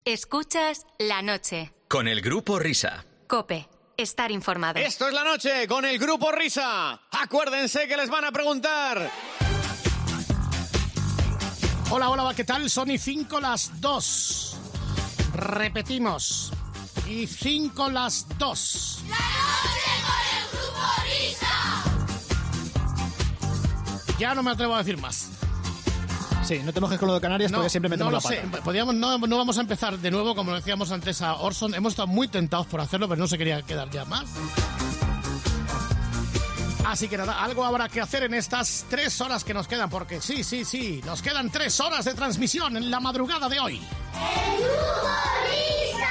Escuchas La Noche. Con el Grupo Risa. COPE. Estar informado. Esto es La Noche con el Grupo Risa. Acuérdense que les van a preguntar. Hola, ¿qué tal? Son y 5 las 2. Repetimos. Y 5 las 2. ¡La Noche con el Grupo Risa! Ya no me atrevo a decir más. Sí, no te mojes con lo de Canarias porque siempre metemos la pata. No vamos a empezar de nuevo, como decíamos antes a Orson. Hemos estado muy tentados por hacerlo, pero no se quería quedar ya más. Así que nada, algo habrá que hacer en estas 3 horas que nos quedan, porque sí, nos quedan 3 horas de transmisión en la madrugada de hoy. ¡El Grupo Risa!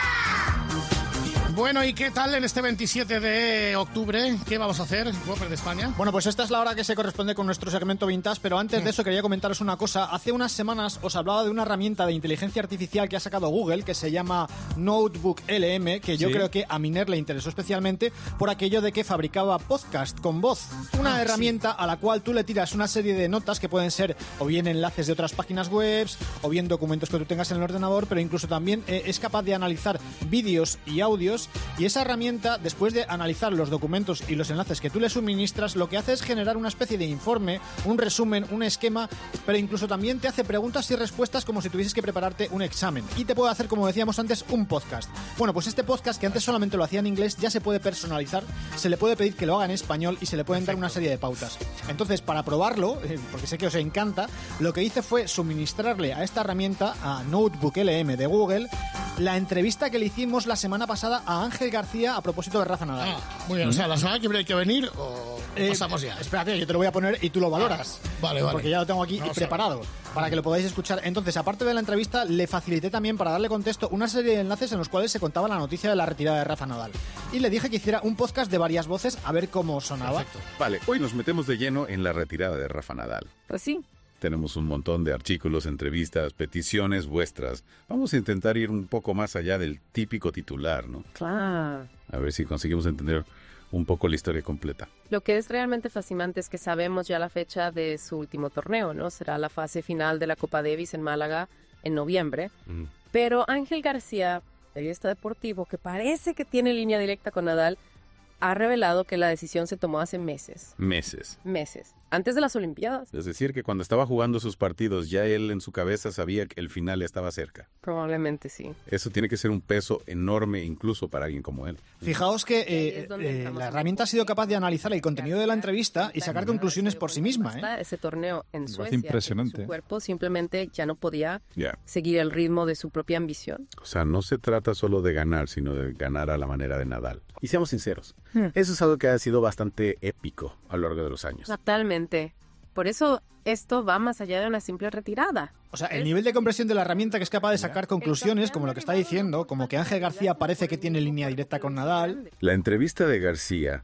Bueno, ¿y qué tal en este 27 de octubre? ¿Qué vamos a hacer, Whopper de España? Bueno, pues esta es la hora que se corresponde con nuestro segmento Vintage, pero antes de eso quería comentaros una cosa. Hace unas semanas os hablaba de una herramienta de inteligencia artificial que ha sacado Google, que se llama Notebook LM, que yo creo que a Miner le interesó especialmente por aquello de que fabricaba podcast con voz. Una herramienta a la cual tú le tiras una serie de notas que pueden ser o bien enlaces de otras páginas web, o bien documentos que tú tengas en el ordenador, pero incluso también es capaz de analizar vídeos y audios. Y esa herramienta, después de analizar los documentos y los enlaces que tú le suministras, lo que hace es generar una especie de informe, un resumen, un esquema, pero incluso también te hace preguntas y respuestas como si tuvieses que prepararte un examen. Y te puede hacer, como decíamos antes, un podcast. Bueno, pues este podcast, que antes solamente lo hacía en inglés, ya se puede personalizar, se le puede pedir que lo haga en español y se le pueden dar una serie de pautas. Entonces, para probarlo, porque sé que os encanta, lo que hice fue suministrarle a esta herramienta, a Notebook LM de Google, la entrevista que le hicimos la semana pasada a Ángel García a propósito de Rafa Nadal. Muy bien, o sea, la semana que viene hay que venir o pasamos ya. Espérate, yo te lo voy a poner y tú lo valoras. Vale. Porque ya lo tengo aquí preparado para que lo podáis escuchar. Entonces, aparte de la entrevista, le facilité también, para darle contexto, una serie de enlaces en los cuales se contaba la noticia de la retirada de Rafa Nadal. Y le dije que hiciera un podcast de varias voces a ver cómo sonaba. Perfecto. Vale, hoy nos metemos de lleno en la retirada de Rafa Nadal. Pues sí. Tenemos un montón de artículos, entrevistas, peticiones vuestras. Vamos a intentar ir un poco más allá del típico titular, ¿no? Claro. A ver si conseguimos entender un poco la historia completa. Lo que es realmente fascinante es que sabemos ya la fecha de su último torneo, ¿no? Será la fase final de la Copa Davis en Málaga en noviembre. Pero Ángel García, periodista deportivo, que parece que tiene línea directa con Nadal, ha revelado que la decisión se tomó hace meses. Meses. Antes de las Olimpiadas. Es decir, que cuando estaba jugando sus partidos, ya él en su cabeza sabía que el final estaba cerca. Probablemente sí. Eso tiene que ser un peso enorme incluso para alguien como él. Fijaos que la herramienta ha sido capaz de analizar el contenido de la entrevista y sacar conclusiones por sí misma. Ese torneo en Suecia, impresionante. su cuerpo simplemente ya no podía seguir el ritmo de su propia ambición. O sea, no se trata solo de ganar, sino de ganar a la manera de Nadal. Y seamos sinceros, eso es algo que ha sido bastante épico a lo largo de los años. Totalmente. Por eso esto va más allá de una simple retirada. O sea, el nivel de compresión de la herramienta, que es capaz de sacar conclusiones, como lo que está diciendo, como que Ángel García parece que tiene línea directa con Nadal. La entrevista de García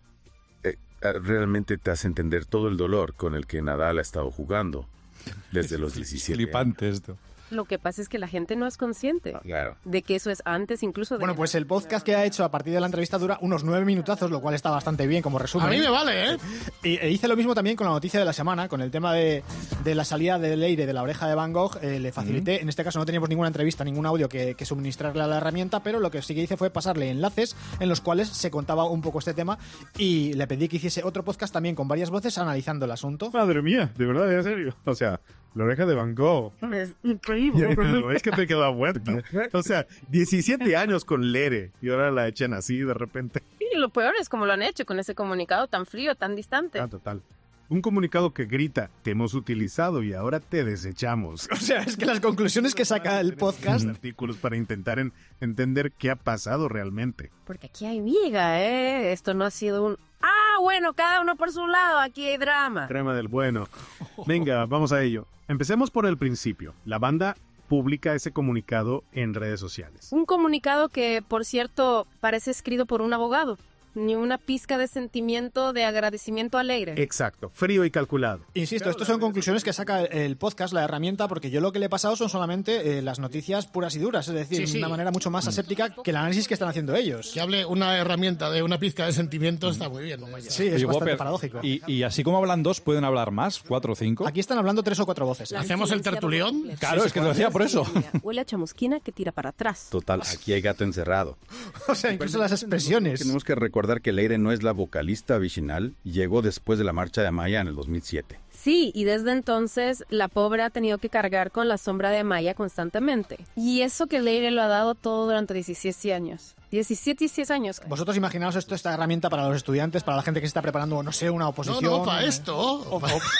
realmente te hace entender todo el dolor con el que Nadal ha estado jugando desde los 17 Flipante años. esto. Lo que pasa es que la gente no es consciente de que eso es antes incluso de... Bueno, pues el podcast que ha hecho a partir de la entrevista dura unos 9 minutazos, lo cual está bastante bien como resumen. A mí me vale, ¿eh? Y hice lo mismo también con la noticia de la semana, con el tema de la salida de Leire de La Oreja de Van Gogh. Le facilité, en este caso no teníamos ninguna entrevista, ningún audio que suministrarle a la herramienta, pero lo que sí que hice fue pasarle enlaces en los cuales se contaba un poco este tema y le pedí que hiciese otro podcast también con varias voces analizando el asunto. Madre mía, de verdad, en serio. O sea, La Oreja de Van Gogh. Es increíble. Es que te queda vuelta. O sea, 17 años con Lere y ahora la echan así de repente. Y lo peor es cómo lo han hecho con ese comunicado tan frío, tan distante. Total. Un comunicado que grita, te hemos utilizado y ahora te desechamos. O sea, es que las conclusiones que saca el podcast... Artículos para intentar entender qué ha pasado realmente. Porque aquí hay viga, ¿eh? Esto no ha sido un... bueno, cada uno por su lado, aquí hay drama. Crema del bueno. Venga, vamos a ello. Empecemos por el principio. La banda publica ese comunicado en redes sociales. Un comunicado que, por cierto, parece escrito por un abogado. ni una pizca de sentimiento de agradecimiento a Leire. Exacto, frío y calculado. Insisto, estas son conclusiones que saca el podcast, la herramienta, porque yo lo que le he pasado son solamente las noticias puras y duras, es decir, de una manera mucho más aséptica que el análisis que están haciendo ellos. Que hable una herramienta de una pizca de sentimiento está muy bien. Sí, es Oye, bastante Whopper, paradójico. y así como hablan dos, ¿pueden hablar más? ¿4 o 5? Aquí están hablando 3 o 4 voces. ¿Hacemos el tertulión? Claro, es que lo decía por eso. Huele a chamusquina que tira para atrás. Total, aquí hay gato encerrado. O sea, incluso las expresiones. Tenemos que recordar que Leire no es la vocalista original, llegó después de la marcha de Amaya en el 2007. Sí, y desde entonces la pobre ha tenido que cargar con la sombra de Amaya constantemente. Y eso que Leire lo ha dado todo durante 17 años. 17 y 16 años. Vosotros imaginaos esta herramienta para los estudiantes, para la gente que se está preparando, no sé, una oposición. No, para esto.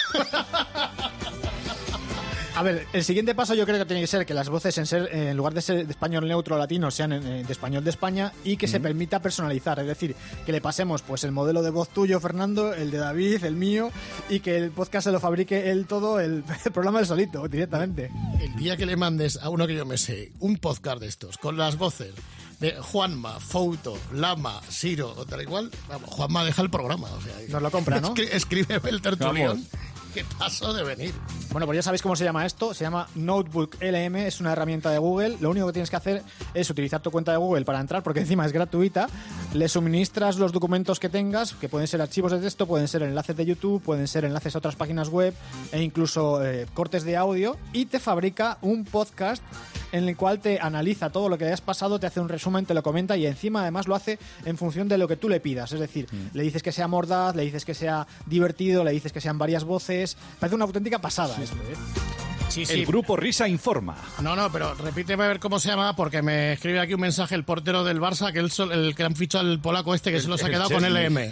A ver, el siguiente paso yo creo que tiene que ser que las voces, en lugar de ser de español neutro o latino, sean de español de España y que se permita personalizar. Es decir, que le pasemos pues el modelo de voz tuyo, Fernando, el de David, el mío, y que el podcast se lo fabrique él todo, el programa del solito, directamente. El día que le mandes a uno que yo me sé un podcast de estos, con las voces de Juanma, Fouto, Lama, Siro o tal igual, vamos, Juanma deja el programa. O sea, nos lo compra, ¿no? Escríbeme el tertulión. ¿Qué pasó de venir? Bueno, pues ya sabéis cómo se llama esto. Se llama Notebook LM, es una herramienta de Google. Lo único que tienes que hacer es utilizar tu cuenta de Google para entrar, porque encima es gratuita. Le suministras los documentos que tengas, que pueden ser archivos de texto, pueden ser enlaces de YouTube, pueden ser enlaces a otras páginas web e incluso cortes de audio, y te fabrica un podcast en el cual te analiza todo lo que hayas pasado, te hace un resumen, te lo comenta y encima además lo hace en función de lo que tú le pidas. Es decir, le dices que sea mordaz, le dices que sea divertido, le dices que sean varias voces. Parece una auténtica pasada esto, ¿eh? Sí. El grupo Risa informa. No, pero repíteme a ver cómo se llama, porque me escribe aquí un mensaje el portero del Barça, que el que han fichado al polaco este, que se los ha quedado con LM.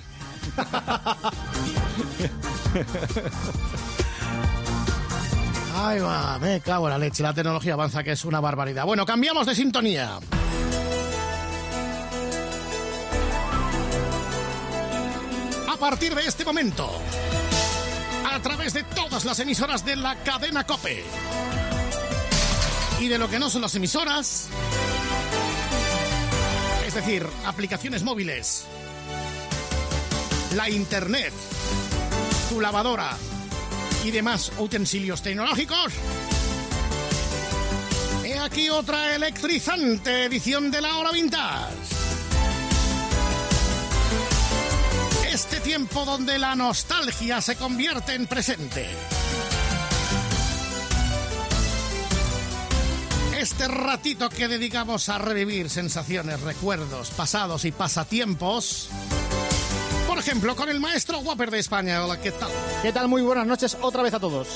Ay, va, me cago en la leche, la tecnología avanza, que es una barbaridad. Bueno, cambiamos de sintonía. A partir de este momento, a través de todas las emisoras de la cadena COPE y de lo que no son las emisoras, es decir, aplicaciones móviles, la internet, tu lavadora y demás utensilios tecnológicos, he aquí otra electrizante edición de la Hora Vintage. Este tiempo donde la nostalgia se convierte en presente. Este ratito que dedicamos a revivir sensaciones, recuerdos, pasados y pasatiempos. Por ejemplo, con el maestro Whopper de España. Hola, ¿qué tal? ¿Qué tal? Muy buenas noches otra vez a todos.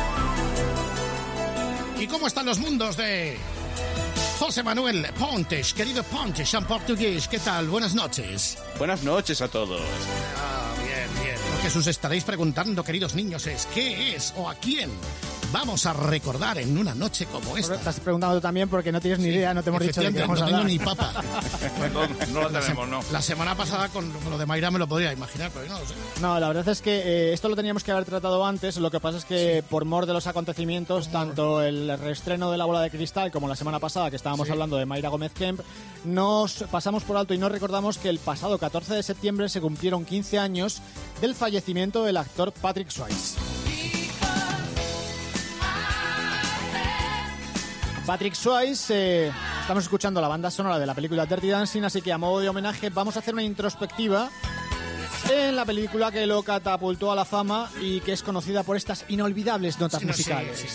¿Y cómo están los mundos de José Manuel Pontes? Querido Pontes, en portugués, ¿qué tal? Buenas noches. Buenas noches a todos. Bien. Lo que os estaréis preguntando, queridos niños, es ¿qué es o a quién vamos a recordar en una noche como esta? Estás preguntando también porque no tienes ni idea, no te hemos dicho de qué vamos a no tengo hablar. ni papa. No lo tenemos, no. La semana pasada con lo de Mayra me lo podría imaginar, pero no lo sé. No, la verdad es que esto lo teníamos que haber tratado antes. Lo que pasa es que por mor de los acontecimientos, tanto el reestreno de La Bola de Cristal como la semana pasada que estábamos hablando de Mayra Gómez Kemp, nos pasamos por alto y no recordamos que el pasado 14 de septiembre se cumplieron 15 años del fallecimiento del actor Patrick Swayze. Patrick Swayze, estamos escuchando la banda sonora de la película Dirty Dancing, así que a modo de homenaje vamos a hacer una introspectiva en la película que lo catapultó a la fama y que es conocida por estas inolvidables notas musicales. Sí.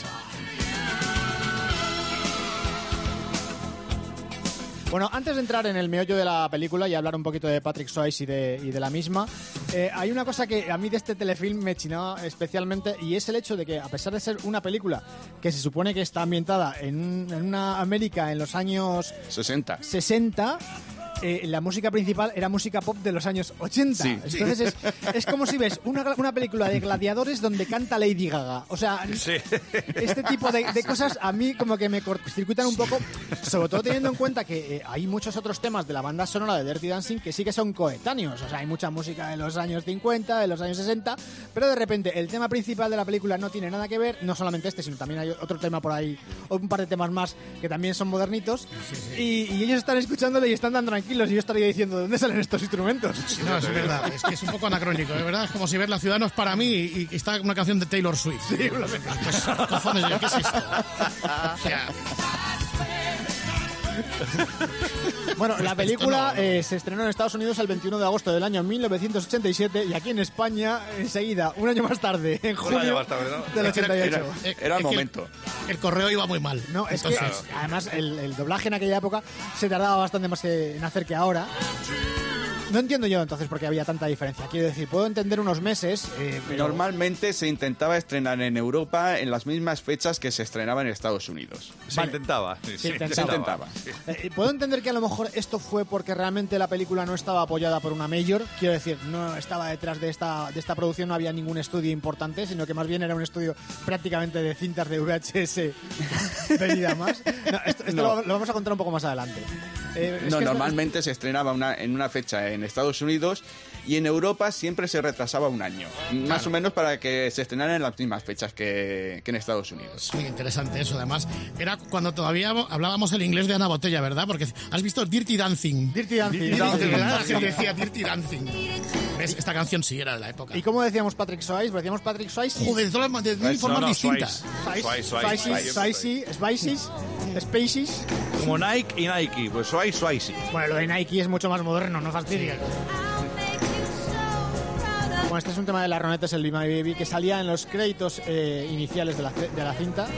Bueno, antes de entrar en el meollo de la película y hablar un poquito de Patrick Swayze y de la misma, hay una cosa que a mí de este telefilm me chinaba especialmente, y es el hecho de que, a pesar de ser una película que se supone que está ambientada en una América en los años 60, la música principal era música pop de los años 80. Sí. Entonces es como si ves una película de gladiadores donde canta Lady Gaga. O sea, este tipo de cosas a mí como que me cortocircuitan un poco, sobre todo teniendo en cuenta que hay muchos otros temas de la banda sonora de Dirty Dancing que sí que son coetáneos. O sea, hay mucha música de los años 50, de los años 60, pero de repente el tema principal de la película no tiene nada que ver, no solamente este, sino también hay otro tema por ahí, un par de temas más que también son modernitos, y ellos están escuchándolo y están tan tranquilos tranquilos y yo estaría diciendo, ¿de dónde salen estos instrumentos? Sí, no, es verdad, es que es un poco anacrónico, de verdad. Es como si ver La ciudad no es para mí y está una canción de Taylor Swift. Sí, pues, cojones, ¿qué es esto? O sea... Bueno, la película se estrenó en Estados Unidos el 21 de agosto del año 1987 y aquí en España enseguida, un año más tarde, en julio del 88. Era el momento. El correo iba muy mal. No, es que además el doblaje en aquella época se tardaba bastante más en hacer que ahora. No entiendo yo entonces por qué había tanta diferencia. Quiero decir, puedo entender unos meses, pero... Normalmente se intentaba estrenar en Europa en las mismas fechas que se estrenaba en Estados Unidos. Se intentaba. Se intentaba. Puedo entender que a lo mejor esto fue porque realmente la película no estaba apoyada por una major. Quiero decir, no estaba detrás de esta producción, no había ningún estudio importante, sino que más bien era un estudio prácticamente de cintas de VHS venida más. No, esto lo vamos a contar un poco más adelante. Normalmente se estrenaba en una fecha en Estados Unidos y en Europa siempre se retrasaba un año. Más o menos para que se estrenaran en las mismas fechas que en Estados Unidos. Muy interesante eso, además. Era cuando todavía hablábamos el inglés de Ana Botella, ¿verdad? Porque has visto Dirty Dancing. Dirty Dancing. La gente decía Dirty Dancing. ¿Ves? Esta canción sí era de la época. ¿Y cómo decíamos Patrick Swayze? Decíamos Patrick Swayze. Joder, de mil formas distintas. Spaces. Como Nike y Nike, pues Swayze. Bueno, lo de Nike es mucho más moderno, no fastidies. Bueno, este es un tema de la Ronettes, el Be My Baby, que salía en los créditos iniciales de la cinta.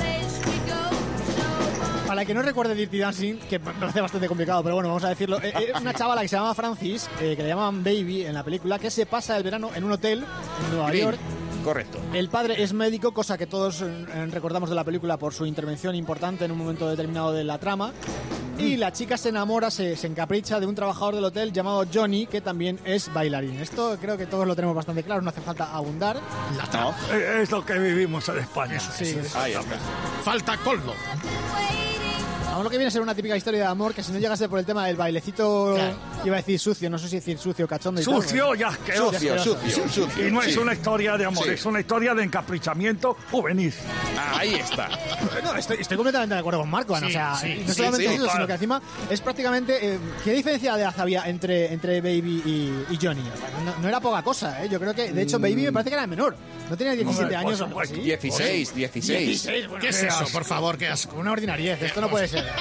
Para el que no recuerde Dirty Dancing, que me parece bastante complicado, pero bueno, vamos a decirlo. Es una chavala que se llama Francis, que le llamaban Baby en la película, que se pasa el verano en un hotel en Nueva York. Correcto. El padre es médico, cosa que todos recordamos de la película por su intervención importante en un momento determinado de la trama. Y la chica se enamora, se encapricha de un trabajador del hotel llamado Johnny, que también es bailarín. Esto creo que todos lo tenemos bastante claro, no hace falta abundar. No. Es lo que vivimos en España. Sí, ahí está. Falta colmo. Vamos, lo que viene a ser una típica historia de amor, que si no llegase por el tema del bailecito, iba a decir sucio, no sé si decir sucio, cachondo y sucio, tal. ya asqueroso. Sucio. Y no es una historia de amor, es una historia de encaprichamiento juvenil. Ahí está. No, estoy completamente de acuerdo con Marco, ¿no? O sea, no solamente eso, sino que encima es prácticamente... ¿qué diferencia de edad había entre Baby y Johnny? O sea, no era poca cosa, ¿eh? Yo creo que, de hecho, Baby me parece que era menor. No tenía 17 años o algo así. 16. Bueno, ¿qué es eso, por favor? ¿Qué asco? Una ordinariez, esto no puede ser.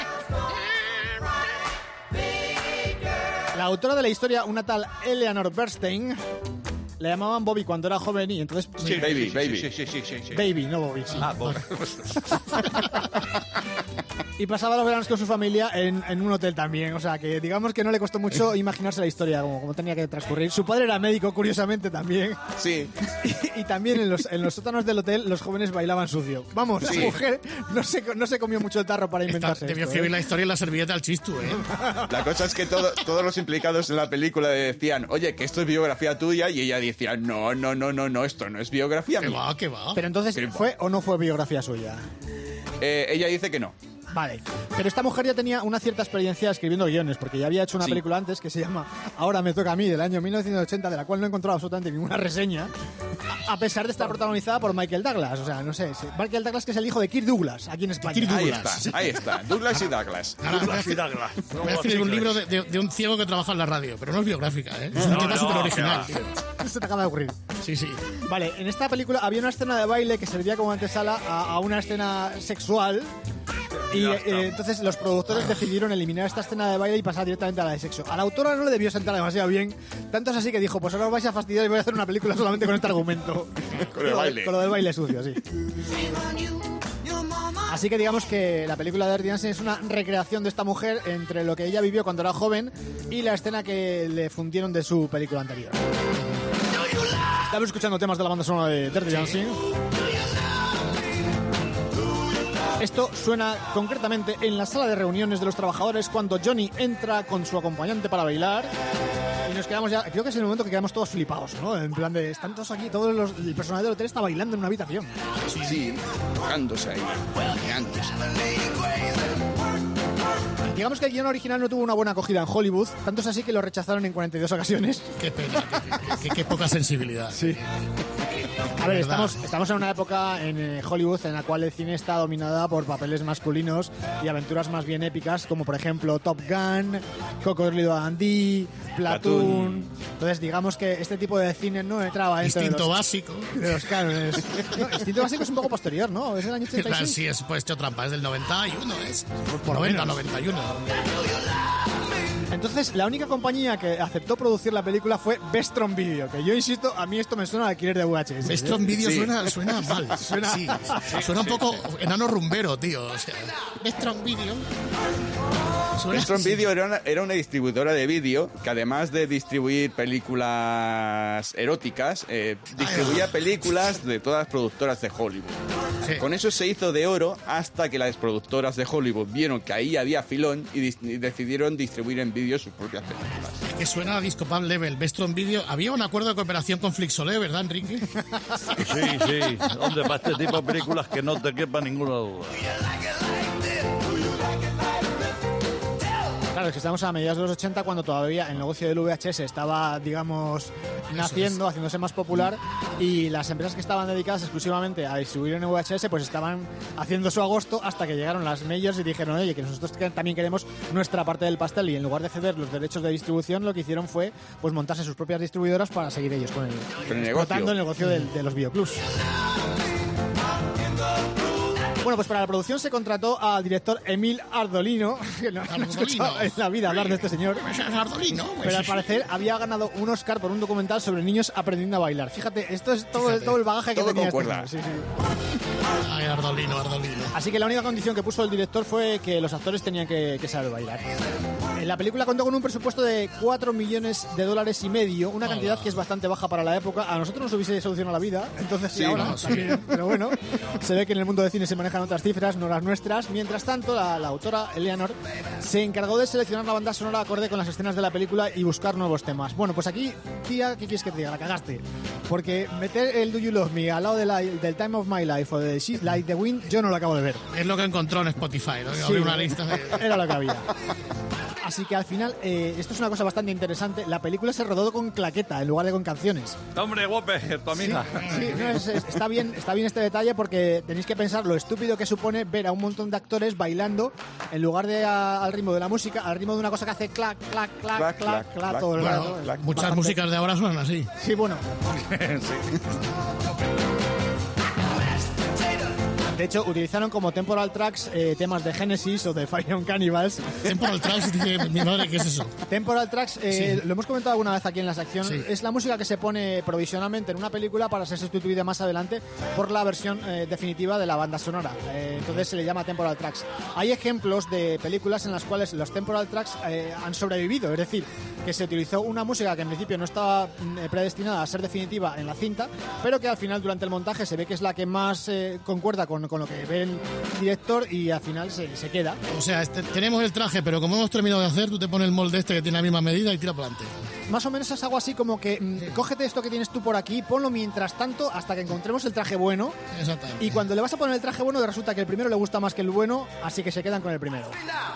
La autora de la historia, una tal Eleanor Bernstein, le llamaban Bobby cuando era joven y entonces... Sí, Baby. Sí. Baby, no Bobby, sí. Ah, Bobby. Y pasaba los veranos con su familia en un hotel también. O sea, que digamos que no le costó mucho imaginarse la historia, como tenía que transcurrir. Su padre era médico, curiosamente, también. Sí. Y también en los sótanos del hotel los jóvenes bailaban sucio. Vamos, la mujer no se comió mucho el tarro para inventarse Debió esto, escribir la historia en la servilleta al chistu, ¿eh? La cosa es que todos los implicados en la película decían, oye, que esto es biografía tuya, y ella decía, no, esto no es biografía mía. ¿Qué va? Pero entonces, ¿fue o no fue biografía suya? Ella dice que no. Vale, pero esta mujer ya tenía una cierta experiencia escribiendo guiones, porque ya había hecho una película antes que se llama Ahora me toca a mí, del año 1980, de la cual no he encontrado absolutamente ninguna reseña, a pesar de estar protagonizada por Michael Douglas. O sea, no sé, Michael Douglas, que es el hijo de Kirk Douglas, aquí en España. Ahí está, Douglas y Douglas. Voy a escribir un libro de un ciego que trabaja en la radio, pero no es biográfica, ¿eh? Es un tema súper original. Se te acaba de ocurrir. Sí. Vale, en esta película había una escena de baile que servía como antesala a una escena sexual. Y entonces los productores decidieron eliminar esta escena de baile y pasar directamente a la de sexo. A la autora no le debió sentar demasiado bien. Tanto es así que dijo, pues ahora os vais a fastidiar y voy a hacer una película solamente con este argumento. Con el baile. Con lo del baile sucio, sí. Así que digamos que la película de Dirty Dancing es una recreación de esta mujer entre lo que ella vivió cuando era joven y la escena que le fundieron de su película anterior. Estamos escuchando temas de la banda sonora de Dirty Dancing. Esto suena concretamente en la sala de reuniones de los trabajadores cuando Johnny entra con su acompañante para bailar y nos quedamos ya, creo que es el momento que quedamos todos flipados, ¿no? En plan de, están todos aquí, el personal del hotel está bailando en una habitación. Sí, tocándose ahí, tocándose. Digamos que el guion original no tuvo una buena acogida en Hollywood, tanto es así que lo rechazaron en 42 ocasiones. Qué pena, qué poca sensibilidad. Sí. A ver, ¿Verdad? estamos en una época en Hollywood en la cual el cine está dominada por papeles masculinos y aventuras más bien épicas, como por ejemplo Top Gun, Cocodrilo Dundee, Platoon. Entonces, digamos que este tipo de cine no entraba dentro Instinto básico. de los cánones. No, Instinto Básico es un poco posterior, ¿no? Es del año 86. Sí, es pues hecho trampa, es del 91, es. Por lo 90, menos. 91. Entonces, la única compañía que aceptó producir la película fue Vestron Video, que yo insisto, a mí esto me suena a alquiler de VHS. Vestron Video Sí. suena mal. Suena un poco enano rumbero, tío. O sea, Vestron Video. Vestron Video era una distribuidora de vídeo que además de distribuir películas eróticas, distribuía películas de todas las productoras de Hollywood. Sí. Con eso se hizo de oro hasta que las productoras de Hollywood vieron que ahí había filón y decidieron distribuir en vídeo sus propias películas. Que suena a Disco Pub Level. Vestron Video. Había un acuerdo de cooperación con Flixolé, ¿verdad, Enrique? Sí. Hombre, para este tipo de películas que no te quepa ninguna duda. Claro, es que estamos a mediados de los 80 cuando todavía el negocio del VHS estaba, digamos, naciendo, haciéndose más popular, y las empresas que estaban dedicadas exclusivamente a distribuir en VHS pues estaban haciendo su agosto hasta que llegaron las majors y dijeron, oye, que nosotros también queremos nuestra parte del pastel, y en lugar de ceder los derechos de distribución lo que hicieron fue pues montarse sus propias distribuidoras para seguir ellos con el explotando el negocio de los videoclubs. Bueno, pues para la producción se contrató al director Emil Ardolino, que no he escuchado en la vida hablar de este señor. Ardolino. Pero al parecer había ganado un Oscar por un documental sobre niños aprendiendo a bailar. Fíjate, esto es todo el bagaje que todo tenía este concuerda. señor. Sí. Ay, Ardolino. Así que la única condición que puso el director fue que los actores tenían que saber bailar. La película contó con un presupuesto de $4 millones, una cantidad que es bastante baja para la época. A nosotros nos hubiese solucionado la vida, entonces Sí, ahora no, sí. también. Pero bueno, se ve que en el mundo del cine se manejan otras cifras, no las nuestras. Mientras tanto, la autora Eleanor se encargó de seleccionar la banda sonora acorde con las escenas de la película y buscar nuevos temas. Bueno, pues aquí, tía, ¿qué quieres que te diga? La cagaste. Porque meter el Do You Love Me al lado del Time of My Life o de She's Like the Wind, yo no lo acabo de ver. Es lo que encontró en Spotify, ¿no? Sí, Abrí una lista de... Era lo que había. Así que al final, esto es una cosa bastante interesante. La película se rodó con claqueta en lugar de con canciones. Hombre, guape, tu amiga. Sí, no, está bien este detalle porque tenéis que pensar lo estúpido que supone ver a un montón de actores bailando en lugar de al ritmo de la música, al ritmo de una cosa que hace clac, clac, clac, clac, clac, clac todo el Bueno, rato. Es muchas bastante- músicas de ahora suenan así. Sí, bueno. De hecho, utilizaron como temporal tracks temas de Genesis o de Fire on Cannibals. Temporal tracks, dice mi madre, ¿qué es eso? Temporal tracks, Sí. lo hemos comentado alguna vez aquí en la sección, Sí. es la música que se pone provisionalmente en una película para ser sustituida más adelante por la versión definitiva de la banda sonora. Entonces se le llama temporal tracks. Hay ejemplos de películas en las cuales los temporal tracks han sobrevivido, es decir, que se utilizó una música que en principio no estaba predestinada a ser definitiva en la cinta, pero que al final durante el montaje se ve que es la que más concuerda con lo que ve el director y al final se queda. O sea, tenemos el traje, pero como hemos terminado de hacer, tú te pones el molde este que tiene la misma medida y tira para adelante. Más o menos es algo así como que cógete esto que tienes tú por aquí, ponlo mientras tanto hasta que encontremos el traje bueno. Exactamente. Y cuando le vas a poner el traje bueno resulta que el primero le gusta más que el bueno, así que se quedan con el primero.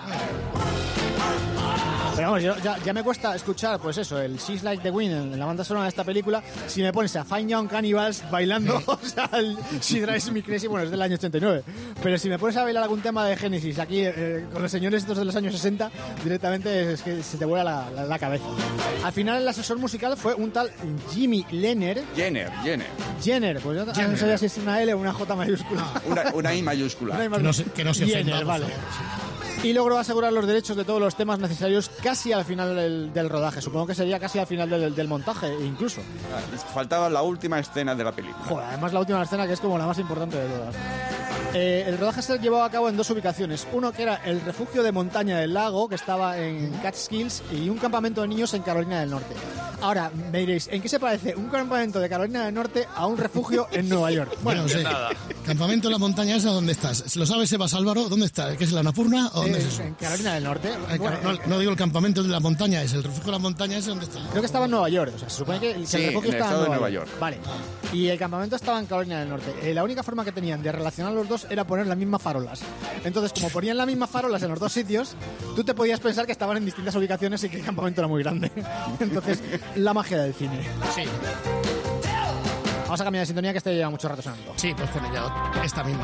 Pero vamos, ya me cuesta escuchar, pues eso, el She's Like the Wind en la banda sonora de esta película, si me pones a Fine Young Cannibals bailando, o sea, el She Drives Me Crazy, bueno, es del año 89, pero si me pones a bailar algún tema de Genesis aquí con los señores estos de los años 60, directamente es que se te vuela la cabeza. Al final el asesor musical fue un tal Jimmy Lenner. Jenner, pues yo no sabía si es una L o una J mayúscula. Una I mayúscula. Que no se ofenda, Jenner, por vale. favor. Y logró asegurar los derechos de todos los temas necesarios casi al final del rodaje. Supongo que sería casi al final del montaje, incluso. Faltaba la última escena de la película. Joder, además la última escena que es como la más importante de todas. El rodaje se llevó a cabo en dos ubicaciones. Uno que era el refugio de montaña del lago, que estaba en Catskills, y un campamento de niños en Carolina del Norte. Ahora, me diréis, ¿en qué se parece un campamento de Carolina del Norte a un refugio en Nueva York? Bueno, sí. Campamento en la montaña esa, ¿dónde estás? ¿Lo sabes, Sebas Álvaro? ¿Dónde está? ¿Qué es la Annapurna o dónde es eso? En Carolina del Norte. No digo el campamento de la montaña, es el refugio de la montaña ese, ¿dónde está? Creo que estaba en Nueva York. O sea, se supone que el Sí, refugio en el estaba estado en de Nueva Nueva York. Vale. Y el campamento estaba en Carolina del Norte. La única forma que tenían de relacionar los dos era poner las mismas farolas. Entonces, como ponían las mismas farolas en los dos sitios, tú te podías pensar que estaban en distintas ubicaciones y que el campamento era muy grande. Entonces, la magia del cine. Sí. Vamos a cambiar de sintonía que este lleva mucho rato sonando. Sí, pues con ella, esta misma.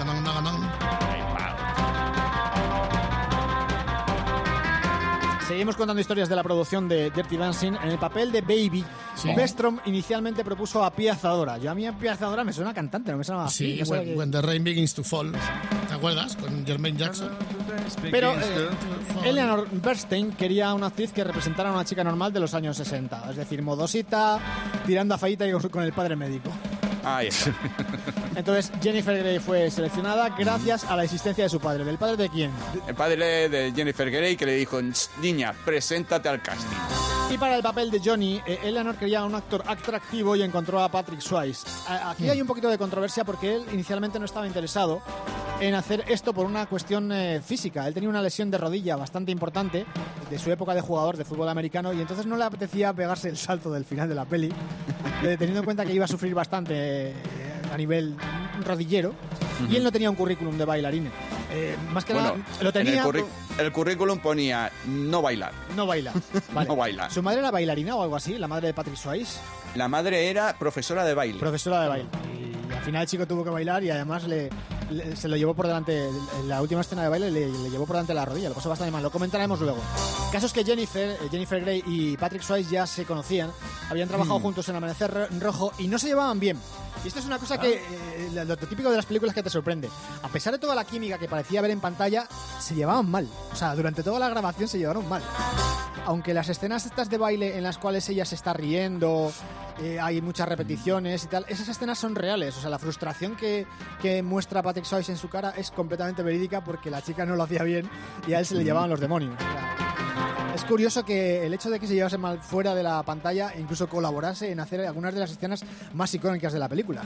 Seguimos contando historias de la producción de Dirty Dancing. En el papel de Baby, Bestrom inicialmente propuso a Pia Zadora. A mí a Pia Zadora me suena cantante, no me suena así. Sí, when the Rain Begins to Fall. ¿Te acuerdas? Con Jermaine Jackson. Pero Eleanor Bernstein quería una actriz que representara a una chica normal de los años 60. Es decir, modosita, tirando a feíta y con el padre médico. Ahí está. Entonces Jennifer Grey fue seleccionada gracias a la existencia de su padre. ¿Del padre de quién? El padre de Jennifer Grey, que le dijo: niña, preséntate al casting. Y para el papel de Johnny, Eleanor quería un actor atractivo y encontró a Patrick Swayze. Aquí hay un poquito de controversia porque él inicialmente no estaba interesado en hacer esto por una cuestión física. Él tenía una lesión de rodilla bastante importante de su época de jugador de fútbol americano y entonces no le apetecía pegarse el salto del final de la peli, teniendo en cuenta que iba a sufrir bastante a nivel rodillero, y él no tenía un currículum de bailarín. Más que nada lo tenía. El currículum ponía no bailar. No baila. Vale. No baila. ¿Su madre era bailarina o algo así? ¿La madre de Patrick Swayze? La madre era profesora de baile. Profesora de baile. Y al final el chico tuvo que bailar y además se lo llevó por delante. En la última escena de baile le llevó por delante la rodilla. Lo pasó bastante mal. Lo comentaremos luego. El caso es que Jennifer Grey y Patrick Swayze ya se conocían. Habían trabajado juntos en Amanecer Rojo y no se llevaban bien. Y esto es una cosa que lo típico de las películas que te sorprende. A pesar de toda la química que parecía ver en pantalla, se llevaban mal. O sea, durante toda la grabación se llevaron mal. Aunque las escenas estas de baile en las cuales ella se está riendo, hay muchas repeticiones y tal, esas escenas son reales. O sea, la frustración que muestra Patrick Swayze en su cara es completamente verídica porque la chica no lo hacía bien y a él se le llevaban los demonios. O sea, es curioso que el hecho de que se llevase mal fuera de la pantalla incluso colaborase en hacer algunas de las escenas más icónicas de la película.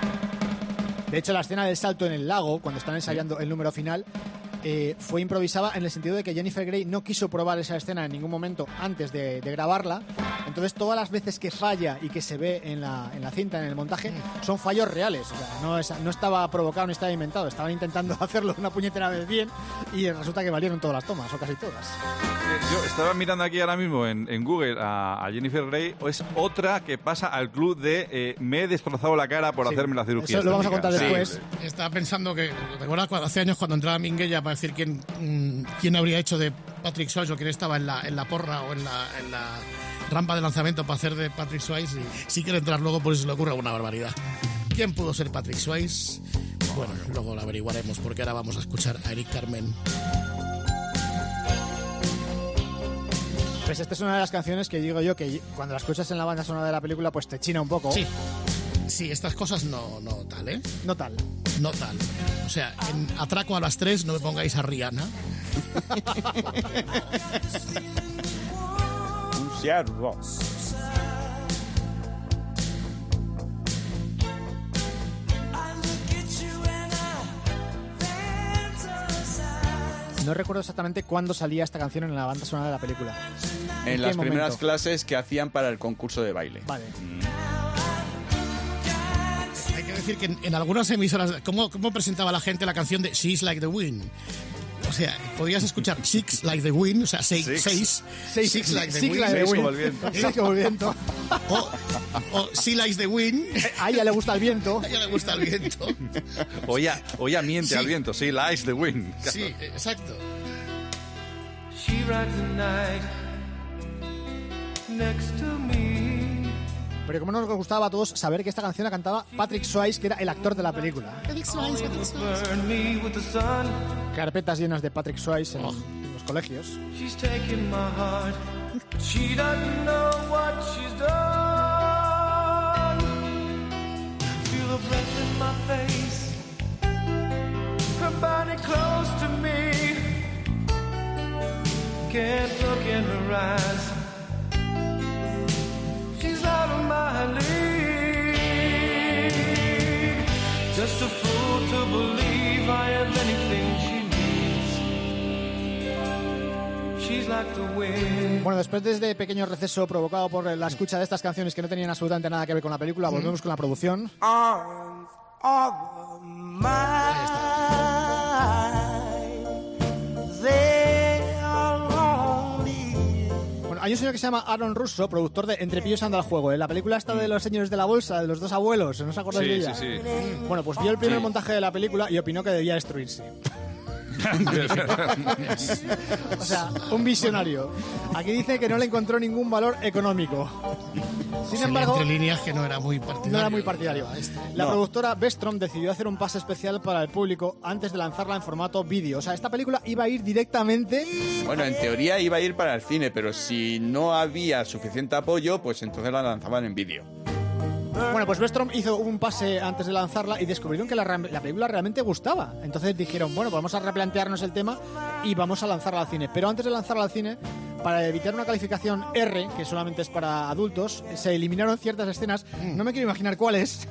De hecho, la escena del salto en el lago, cuando están ensayando el número final, fue improvisada en el sentido de que Jennifer Grey no quiso probar esa escena en ningún momento antes de grabarla. Entonces todas las veces que falla y que se ve en la cinta, en el montaje, son fallos reales. O sea, no estaba provocado ni estaba inventado. Estaban intentando hacerlo una puñetera vez bien y resulta que valieron todas las tomas, o casi todas. Yo estaba mirando aquí ahora mismo en Google a Jennifer Grey. Es otra que pasa al club de me he destrozado la cara por hacerme la cirugía. Eso lo vamos a contar después. Sí. Estaba pensando que, ¿recuerdas hace años cuando entraba Minguella para decir quién habría hecho de Patrick Swayze o quién estaba en la porra o en la rampa de lanzamiento para hacer de Patrick Swayze? Y si quiere entrar luego, por eso se le ocurre alguna barbaridad. ¿Quién pudo ser Patrick Swayze? Bueno, luego lo averiguaremos porque ahora vamos a escuchar a Eric Carmen. Pues esta es una de las canciones que digo yo que cuando la escuchas en la banda sonora de la película pues te china un poco. Sí, estas cosas no tal, ¿eh? No tal. O sea, en Atraco a las 3 no me pongáis a Rihanna. Un ciervo. No recuerdo exactamente cuándo salía esta canción en la banda sonora de la película. En las primeras clases que hacían para el concurso de baile. Vale. Hay que decir que en algunas emisoras, ¿cómo presentaba la gente la canción de She's Like the Wind? O sea, podías escuchar Six Like the Wind, o sea, seis like the wind. Seis como el viento. Seis como el viento. O She Likes the Wind. A ella le gusta el viento. A ella le gusta el viento. O ella miente al viento, sí, likes the wind. Sí, exacto. She rides the night next to me. Pero como nos gustaba a todos saber que esta canción la cantaba Patrick Swayze, que era el actor de la película. Carpetas llenas de Patrick Swayze en los colegios. She's taking my heart. She doesn't know what she's done. Feel her breath in my face. Her body close to me. Can't look in her eyes. She's out of my league. Just a fool to believe I have anything she needs. She's like the wind. Bueno, después de este pequeño receso provocado por la escucha de estas canciones que no tenían absolutamente nada que ver con la película, volvemos con la producción. hay un señor que se llama Aaron Russo, productor de Entre pillos anda al juego. En la película esta de los señores de la bolsa, de los dos abuelos, ¿no os acordáis de ella? Sí. Bueno, pues vio el primer montaje de la película y opinó que debía destruirse. O sea, un visionario. Aquí dice que no le encontró ningún valor económico. Sin embargo, entre líneas que no era muy partidario. No era muy partidario. La productora Vestrom decidió hacer un pase especial para el público antes de lanzarla en formato vídeo. O sea, esta película iba a ir directamente... Bueno, en teoría iba a ir para el cine, pero si no había suficiente apoyo, pues entonces la lanzaban en vídeo. Bueno, pues Vestrom hizo un pase antes de lanzarla y descubrieron que la película realmente gustaba. Entonces dijeron, bueno, pues vamos a replantearnos el tema y vamos a lanzarla al cine. Pero antes de lanzarla al cine, para evitar una calificación R, que solamente es para adultos, se eliminaron ciertas escenas, no me quiero imaginar cuáles,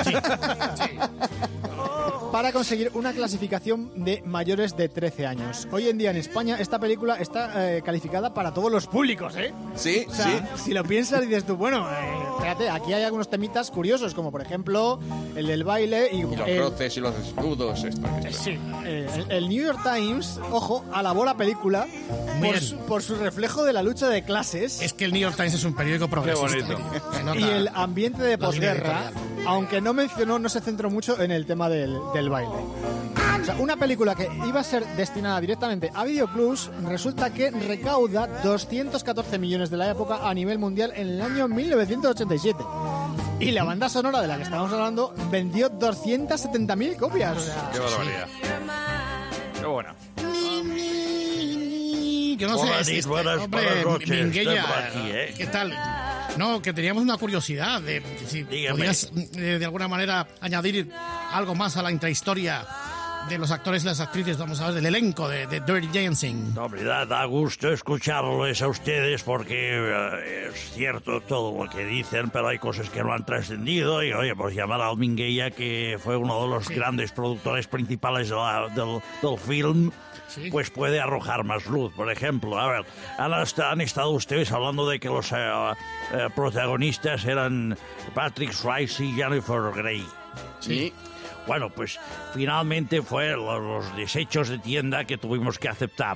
para conseguir una clasificación de mayores de 13 años. Hoy en día en España esta película está calificada para todos los públicos, ¿eh? Sí, o sea, si lo piensas dices tú, bueno, espérate, aquí hay algunos temitas curiosos, como por ejemplo el del baile y los roces y los desnudos. Sí, el New York Times, ojo, alabó la película por su reflejo de la lucha de clases. Es que el New York Times es un periódico progresista. Qué bonito. Y el ambiente de posguerra, aunque no se centró mucho en el tema del baile. O sea, una película que iba a ser destinada directamente a Video Plus resulta que recauda 214 millones de la época a nivel mundial en el año 1987. Y la banda sonora de la que estábamos hablando vendió 270.000 copias. O sea, Qué barbaridad. Qué bueno. Yo no sé, buenas noches. Minguella, Estoy por aquí, ¿eh? ¿qué tal? No, que teníamos una curiosidad de si Dígame. podías de alguna manera añadir algo más a la intrahistoria de los actores y las actrices, vamos a ver, del elenco de Dirty Dancing. No, hombre, da gusto escucharles a ustedes porque es cierto todo lo que dicen, pero hay cosas que no han trascendido y, oye, pues llamar a Minguella, que fue uno de los grandes productores principales del film, pues puede arrojar más luz. Por ejemplo, a ver, han estado ustedes hablando de que los protagonistas eran Patrick Swayze y Jennifer Grey. Sí. Bueno, pues finalmente fue los desechos de tienda que tuvimos que aceptar,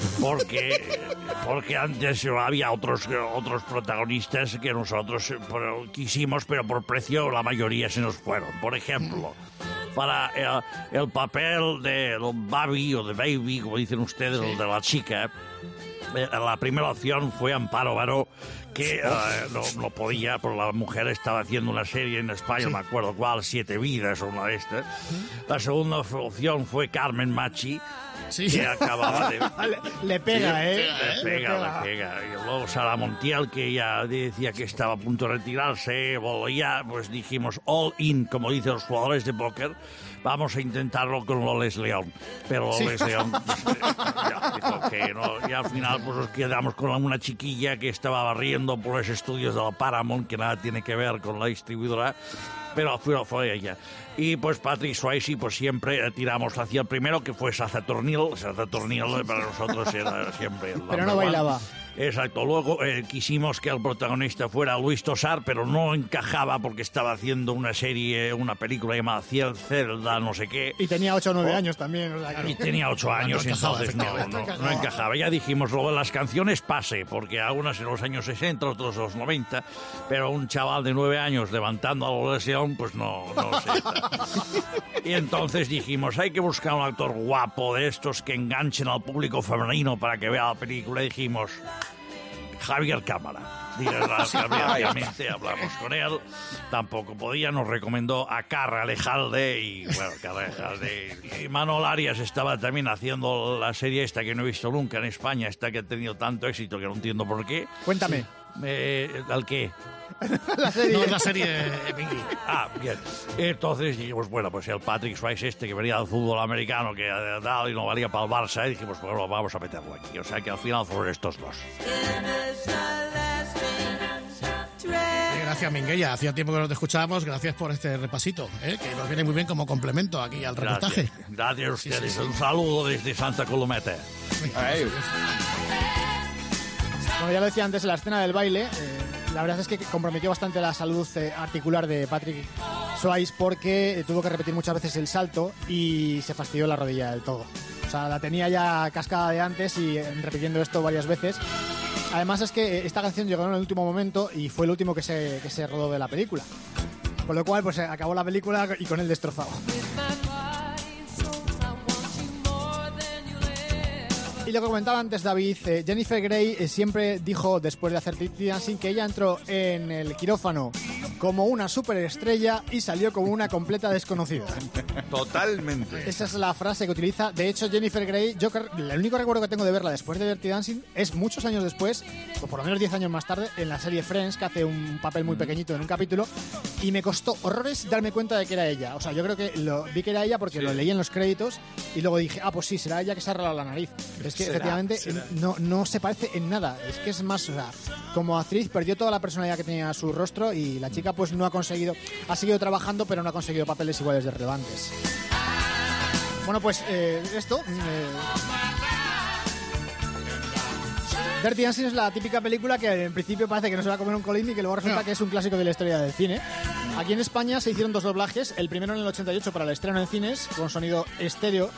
porque antes había otros protagonistas que nosotros quisimos, pero por precio la mayoría se nos fueron. Por ejemplo, para el papel de Baby o de Baby, como dicen ustedes, el de la chica, la primera opción fue Amparo Baró, que no podía, porque la mujer estaba haciendo una serie en España, no me acuerdo cuál, 7 vidas o una de estas. La segunda opción fue Carmen Machi, que acababa de... le pega, Sí, ¿eh? Le pega. Y luego Sara Montiel, que ya decía que estaba a punto de retirarse, ya pues dijimos all in, como dicen los jugadores de póker, vamos a intentarlo con Loles León. Pero Loles León pues, ya dijo que no, y al final pues nos quedamos con una chiquilla que estaba barriendo por los estudios de la Paramount, que nada tiene que ver con la distribuidora, pero fue ella. Y pues Patrick Swayze, pues siempre tiramos hacia el primero, que fue Sazatornil. Sazatornil para nosotros era siempre el Pero no bailaba. Exacto. Luego quisimos que el protagonista fuera Luis Tosar, pero no encajaba porque estaba haciendo una película llamada Zelda, no sé qué. Y tenía 8 o 9 años también. O sea, Y tenía 8 años, no encajaba, entonces no encajaba. Ya dijimos, luego las canciones pase, porque algunas en los años 60, otros en los 90, pero un chaval de 9 años levantando a la lesión, pues no sé. Y entonces dijimos, hay que buscar un actor guapo de estos que enganchen al público femenino para que vea la película. Y dijimos, Javier Cámara. Obviamente hablamos con él, tampoco podía, nos recomendó a Carra Alejalde y bueno, Carra Alejalde y Manol Arias estaba también haciendo la serie esta que no he visto nunca en España, esta que ha tenido tanto éxito que no entiendo por qué. Cuéntame. ¿Al qué? La serie. No, es la serie Mingy. Bien. Entonces dijimos, bueno, pues el Patrick Swayze que venía del fútbol americano, que tal, y no valía para el Barça, y dijimos, bueno, vamos a meterlo aquí. O sea que al final fueron estos dos. Gracias, Minguella. Hacía tiempo que no te escuchábamos. Gracias por este repasito, que nos viene muy bien como complemento aquí al reportaje. Gracias a ustedes. Sí. Un saludo desde Santa Colometa. Bueno, ya lo decía antes, la escena del baile, la verdad es que comprometió bastante la salud articular de Patrick Swayze porque tuvo que repetir muchas veces el salto y se fastidió la rodilla del todo. O sea, la tenía ya cascada de antes y repitiendo esto varias veces. Además es que esta canción llegó en el último momento y fue el último que se rodó de la película. Con lo cual, pues acabó la película y con él destrozado. Y lo que comentaba antes David, Jennifer Grey siempre dijo, después de hacer Dirty Dancing, que ella entró en el quirófano como una superestrella y salió como una completa desconocida. Totalmente. Esa es la frase que utiliza. De hecho, Jennifer Grey, el único recuerdo que tengo de verla después de Dirty Dancing es muchos años después, o por lo menos 10 años más tarde, en la serie Friends, que hace un papel muy pequeñito en un capítulo, y me costó horrores darme cuenta de que era ella. O sea, yo creo que vi que era ella porque lo leí en los créditos y luego dije, pues sí, será ella que se ha arreglado la nariz. Es que efectivamente no se parece en nada. Es que es más, o sea, como actriz perdió toda la personalidad que tenía su rostro y la chica pues no ha seguido trabajando, pero no ha conseguido papeles iguales de relevantes. Bueno, pues esto... Dirty Dancing es la típica película que en principio parece que no se va a comer un colín y que luego resulta que es un clásico de la historia del cine. Aquí en España se hicieron 2 doblajes, el primero en el 88 para el estreno en cines, con sonido estéreo.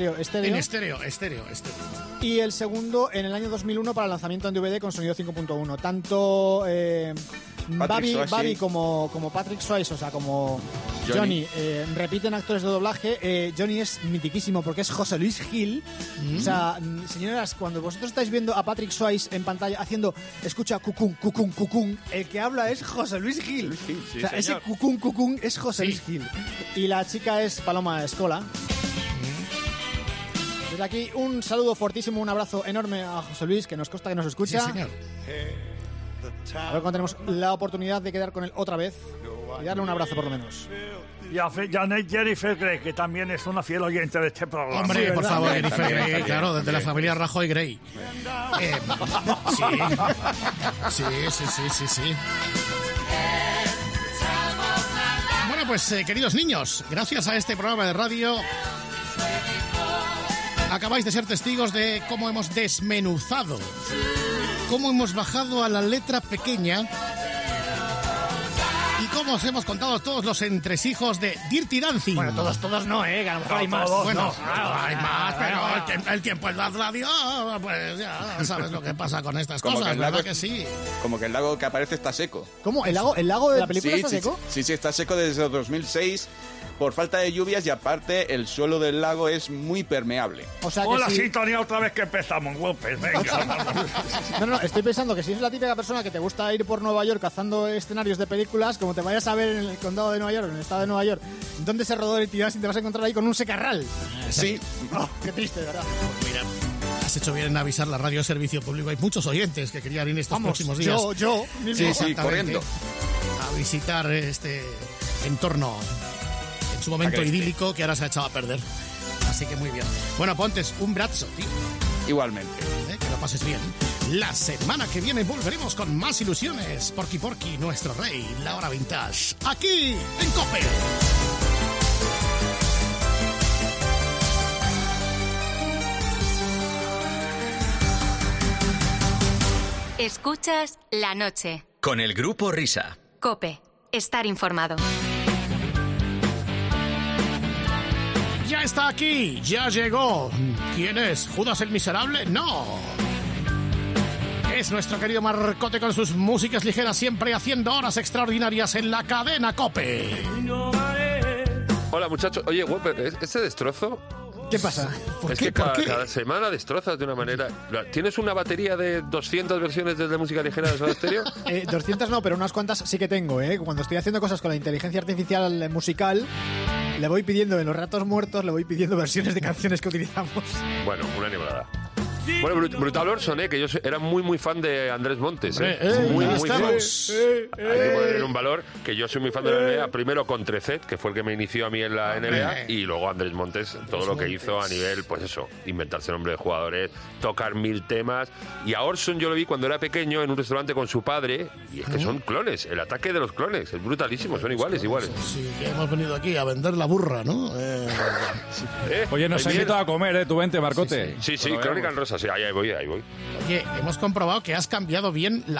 Y el segundo en el año 2001 para el lanzamiento en DVD con sonido 5.1. Tanto Babi como Patrick Swayze, o sea, como Johnny, repiten actores de doblaje. Johnny es mitiquísimo porque es José Luis Gil. O sea, señoras, cuando vosotros estáis viendo a Patrick Swayze en pantalla haciendo, escucha, cucún, cucún, cucún, el que habla es José Luis Gil. Sí, o sea, ese cucún, cucún es José Luis Gil. Y la chica es Paloma Escola. Desde aquí, un saludo fortísimo, un abrazo enorme a José Luis, que nos consta que nos escucha. Sí, señor. A ver cuando tenemos la oportunidad de quedar con él otra vez y darle un abrazo por lo menos. Y a Jennifer Grey, que también es una fiel oyente de este programa. Hombre, Sí, por ¿verdad? favor, Jennifer Grey, claro, desde la familia Rajoy Grey. Sí. Bueno, pues queridos niños, gracias a este programa de radio acabáis de ser testigos de cómo hemos desmenuzado, cómo hemos bajado a la letra pequeña y cómo os hemos contado todos los entresijos de Dirty Dancing. Bueno, todos no, que a lo mejor hay más. Bueno, claro, hay más, pero el tiempo es la radio, pues ya sabes lo que pasa con estas Como cosas, que el ¿verdad lago- que sí? Como que el lago que aparece está seco. ¿Cómo? ¿El lago de la película está seco? Sí, está seco desde el 2006 por falta de lluvias y aparte el suelo del lago es muy permeable. O sea que Hola, si... sintonía otra vez que empezamos, López, venga. No, estoy pensando que si eres la típica persona que te gusta ir por Nueva York cazando escenarios de películas, como te vayas a ver en el condado de Nueva York, en el estado de Nueva York, donde se rodó Dirty Dancing, te vas a encontrar ahí con un secarral. Sí. Oh, qué triste, de verdad. Mira, has hecho bien en avisar la radio servicio público. Hay muchos oyentes que querían ir estos próximos días. yo mismo. Sí, corriendo. A visitar este entorno en su momento Agreste. idílico que ahora se ha echado a perder. Así que muy bien. Bueno, Pontes, un brazo, tío. Igualmente. Que lo pases bien. La semana que viene volveremos con más ilusiones. Porky, nuestro rey, la hora vintage. Aquí, en COPE. Escuchas La Noche. Con el Grupo Risa. COPE. Estar informado. Ya está aquí, ya llegó. ¿Quién es? ¿Judas el Miserable? No. Es nuestro querido Marcote con sus músicas ligeras, siempre haciendo horas extraordinarias en la cadena COPE. Hola muchachos, oye, Whopper, ¿este destrozo? ¿Qué pasa? ¿Por es qué? que ¿Por qué? cada semana destrozas de una manera. ¿Tienes una batería de 200 versiones de música ligera de Soda Stereo? 200 no, pero unas cuantas sí que tengo, Cuando estoy haciendo cosas con la inteligencia artificial musical, le voy pidiendo en los ratos muertos, le voy pidiendo versiones de canciones que utilizamos. Bueno, una animalada. Bueno, Brutal Orson, que yo era muy fan de Andrés Montes. Muy fan. Hay que poner en un valor que yo soy muy fan de la NBA, primero con Trecet, que fue el que me inició a mí en la NBA, y luego Andrés Montes, todo lo que hizo a nivel, pues eso, inventarse nombre de jugadores, tocar 1000 temas. Y a Orson yo lo vi cuando era pequeño en un restaurante con su padre, y es que son clones, el ataque de los clones, es brutalísimo, son iguales. Sí, que hemos venido aquí a vender la burra, ¿no? Oye, nos has invitado a comer, tú vente, Marcote. Sí, Crónica en Rosa, sí, ahí voy. Oye, hemos comprobado que has cambiado bien la hora.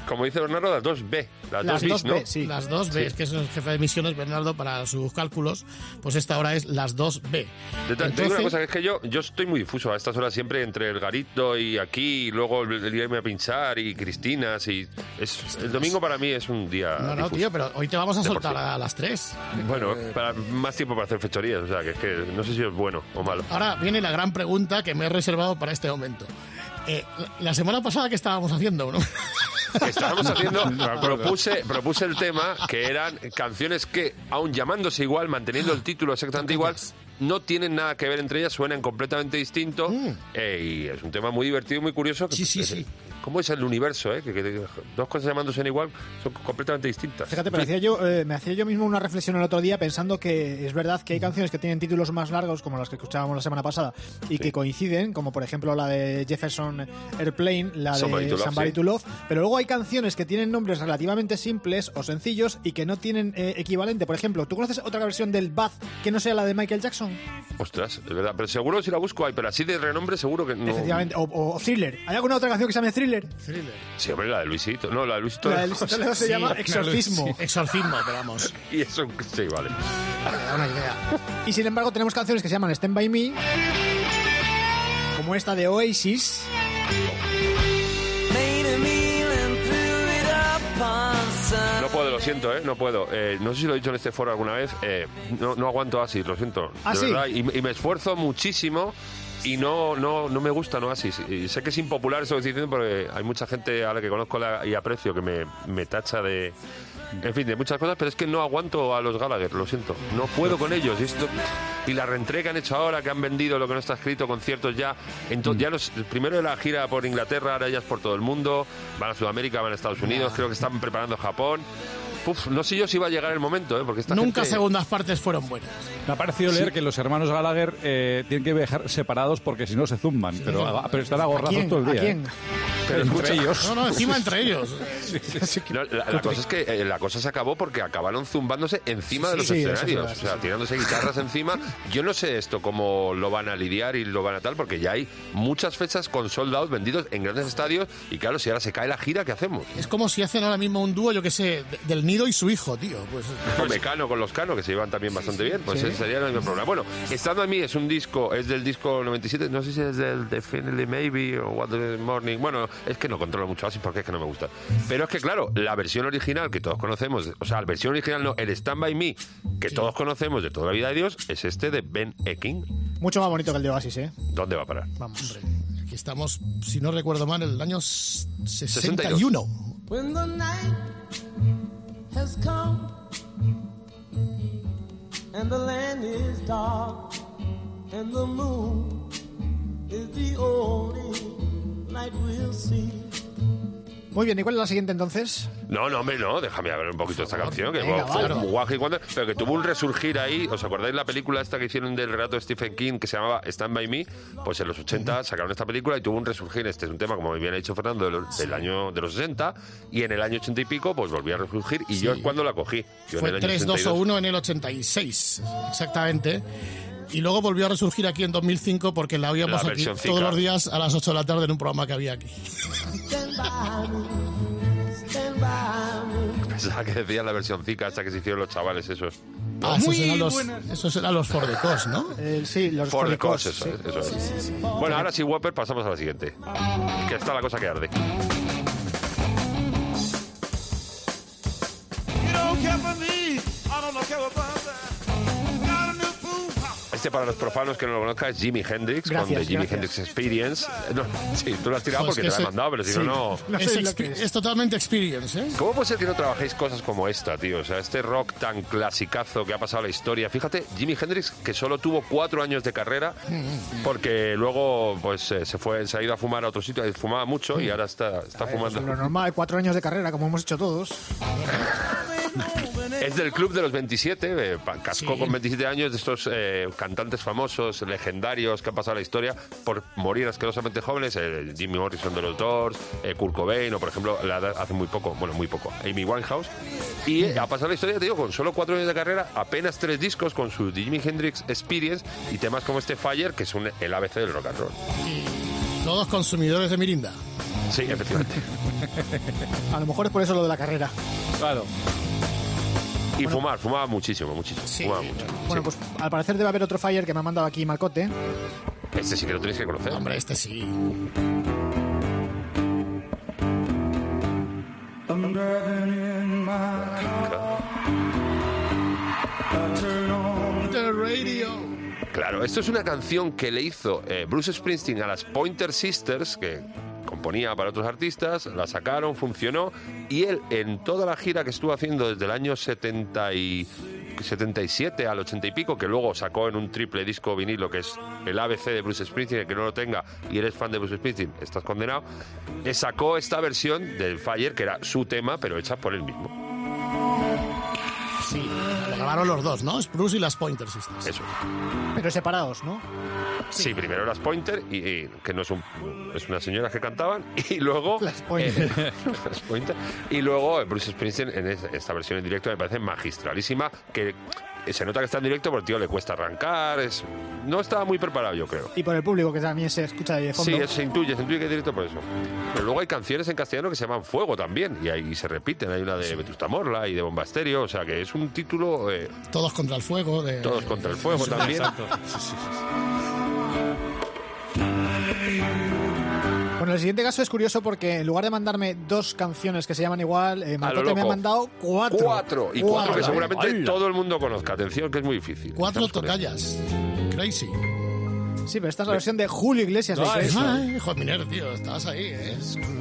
como dice Bernardo, las 2B. Las 2 2B, ¿no? sí. Las 2B, es que es el jefe de misiones, Bernardo, para sus cálculos, pues esta hora es las 2B. Te digo una cosa, que es que yo estoy muy difuso a estas horas siempre entre el garito y aquí, y luego el irme a pinchar y Cristinas, y el domingo para mí es un día No, difuso. tío, pero hoy te vamos a soltar a las 3. Bueno, más tiempo para hacer fechorías, o sea, que es que no sé si es bueno o malo. Ahora viene la gran pregunta que me he reservado para este momento. La semana pasada, ¿qué estábamos haciendo, no? Estábamos haciendo, propuse el tema, que eran canciones que, aun llamándose igual, manteniendo el título exactamente igual, no tienen nada que ver entre ellas, suenan completamente distinto, y es un tema muy divertido y muy curioso. Sí. ¿Cómo es el universo, que dos cosas llamándose igual son completamente distintas? Fíjate, pero me hacía yo mismo una reflexión el otro día pensando que es verdad que hay canciones que tienen títulos más largos, como las que escuchábamos la semana pasada, y que coinciden, como por ejemplo la de Jefferson Airplane, la de Somebody to Love, pero luego hay canciones que tienen nombres relativamente simples o sencillos y que no tienen equivalente. Por ejemplo, ¿tú conoces otra versión del Bath que no sea la de Michael Jackson? Ostras, es verdad, pero seguro si la busco hay, pero así de renombre seguro que no. Efectivamente, o Thriller. ¿Hay alguna otra canción que se llame Thriller? Sí, hombre, la de Luisito. No, la de Luisito. La de Luisito se llama Exorcismo. Sí, Exorcismo, pero vamos. Y eso, sí, vale. Me da una idea. Y sin embargo tenemos canciones que se llaman Stand By Me, como esta de Oasis. No puedo, lo siento, no puedo. No sé si lo he dicho en este foro alguna vez. No aguanto Oasis, lo siento. De verdad. Y me esfuerzo muchísimo. Y no me gusta Oasis. Y sé que es impopular eso que estoy diciendo, porque hay mucha gente a la que conozco y aprecio que me tacha de... En fin, de muchas cosas, pero es que no aguanto a los Gallagher, lo siento. No puedo con ellos. Y la reentrega que han hecho ahora, que han vendido lo que no está escrito, conciertos ya. Ya primero de la gira por Inglaterra, ahora ya es por todo el mundo. Van a Sudamérica, van a Estados Unidos, creo que están preparando Japón. No sé yo si va a llegar el momento, porque nunca segundas partes fueron buenas. Me ha parecido leer que los hermanos Gallagher tienen que viajar separados porque si no se zumban, pero están a gorrazos todo el día. ¿A quién? Pero entre ellos. No, encima entre ellos. La cosa es que la cosa se acabó porque acabaron zumbándose encima de los escenarios, o sea, tirándose guitarras encima. Yo no sé esto cómo lo van a lidiar y lo van a tal, porque ya hay muchas fechas con sold out vendidos en grandes estadios, y claro, si ahora se cae la gira, ¿qué hacemos? Es como si hacen ahora mismo un dúo, yo que sé, del Nido y su hijo, tío. Pues Mecano con los Cano, que se llevan también bastante bien, pues ese sería el mismo problema. Bueno, Stand By Me es un disco, es del disco 97, no sé si es del Definitely Maybe o What the Morning. Bueno, es que no controlo mucho así porque es que no me gusta. Pero es que claro, la versión original que todos conocemos, o sea, la versión original no, el Stand By Me que todos conocemos de toda la vida de Dios, es este de Ben Ecking. Mucho más bonito que el de Oasis, ¿Dónde va a parar? Vamos, hombre. Aquí estamos, si no recuerdo mal, en el año 61. When the night has come and the land is dark and the moon is the only light we'll see. Muy bien, ¿y cuál es la siguiente entonces? No, hombre, no, déjame ver un poquito esta canción, que venga, fue vale. guaje y cuando, pero que tuvo un resurgir ahí. ¿Os acordáis la película esta que hicieron del relato de Stephen King que se llamaba Stand By Me? Pues en los 80 sacaron esta película y tuvo un resurgir. Este es un tema, como bien ha dicho Fernando, del año de los 60, y en el año 80 y pico pues volvió a resurgir, y yo es cuando la cogí. Yo fue en el año 3, 2 o 1 en el 86, exactamente. Y luego volvió a resurgir aquí en 2005 porque la oíamos aquí todos los días a las 8 de la tarde en un programa que había aquí. Pensaba que decía la versión Zika hasta que se hicieron los chavales esos. Esos eran los For the Cause, ¿no? Sí, los For the Cause, eso es. Sí. Bueno, ahora sí, Whopper, pasamos a la siguiente. Que está la cosa que arde. Este, para los profanos que no lo conozcan, es Jimi Hendrix, con The Jimi Hendrix Experience. No, sí, tú lo has tirado porque te lo he mandado, pero si no... Es totalmente Experience, ¿eh? ¿Cómo puede ser que no trabajéis cosas como esta, tío? O sea, este rock tan clasicazo que ha pasado la historia. Fíjate, Jimi Hendrix, que solo tuvo 4 años de carrera, porque luego pues se ha ido a fumar a otro sitio, fumaba mucho y ahora está fumando. Lo normal, 4 años de carrera, como hemos hecho todos. Es del Club de los 27, cascó con 27 años, de estos cantantes famosos, legendarios, que han pasado la historia por morir asquerosamente jóvenes, Jimmy Morrison de los Doors, Kurt Cobain, o por ejemplo, hace muy poco, Amy Winehouse, y ha pasado la historia, te digo, con solo 4 años de carrera, apenas 3 discos con su Jimi Hendrix Experience, y temas como este Fire, que es el ABC del rock and roll. Y todos consumidores de mirinda. Sí, efectivamente. A lo mejor es por eso lo de la carrera. Claro. Y fumaba muchísimo. Fumaba mucho. Bueno, pues al parecer debe haber otro Fire que me ha mandado aquí Marcote. Este sí que lo tenéis que conocer. Hombre, este sí. The radio. Claro, esto es una canción que le hizo Bruce Springsteen a las Pointer Sisters, que componía para otros artistas, la sacaron, funcionó, y él en toda la gira que estuvo haciendo desde el año 77 al 80 y pico, que luego sacó en un triple disco vinilo, que es el ABC de Bruce Springsteen, el que no lo tenga y eres fan de Bruce Springsteen, estás condenado, sacó esta versión del Fire, que era su tema, pero hecha por él mismo. Sí, lo grabaron los dos, ¿no? Es Bruce y las Pointer Sisters. Eso. Pero separados, ¿no? Sí, primero las Pointer, y que no es unas señoras que cantaban, y luego... Las Pointer. Las Pointer. Y luego Bruce Springsteen en esta versión en directo me parece magistralísima, que se nota que está en directo porque, tío, le cuesta arrancar, no estaba muy preparado, yo creo. Y por el público, que también se escucha ahí de fondo. Sí, se intuye que es directo por eso. Pero luego hay canciones en castellano que se llaman Fuego también, y ahí se repiten. Hay una de Vetusta Morla y de Bomba Estéreo, o sea que es un título... Todos contra el fuego. Todos contra el fuego también. Exacto. Sí. Bueno, el siguiente caso es curioso porque en lugar de mandarme 2 canciones que se llaman igual, Marcote me ha mandado 4. 4 que seguramente todo el mundo conozca. Atención, que es muy difícil. 4 tocallas. Crazy. Sí, pero esta es la versión de Julio Iglesias. Ay, joder, Miner, tío, estabas ahí, ¿eh?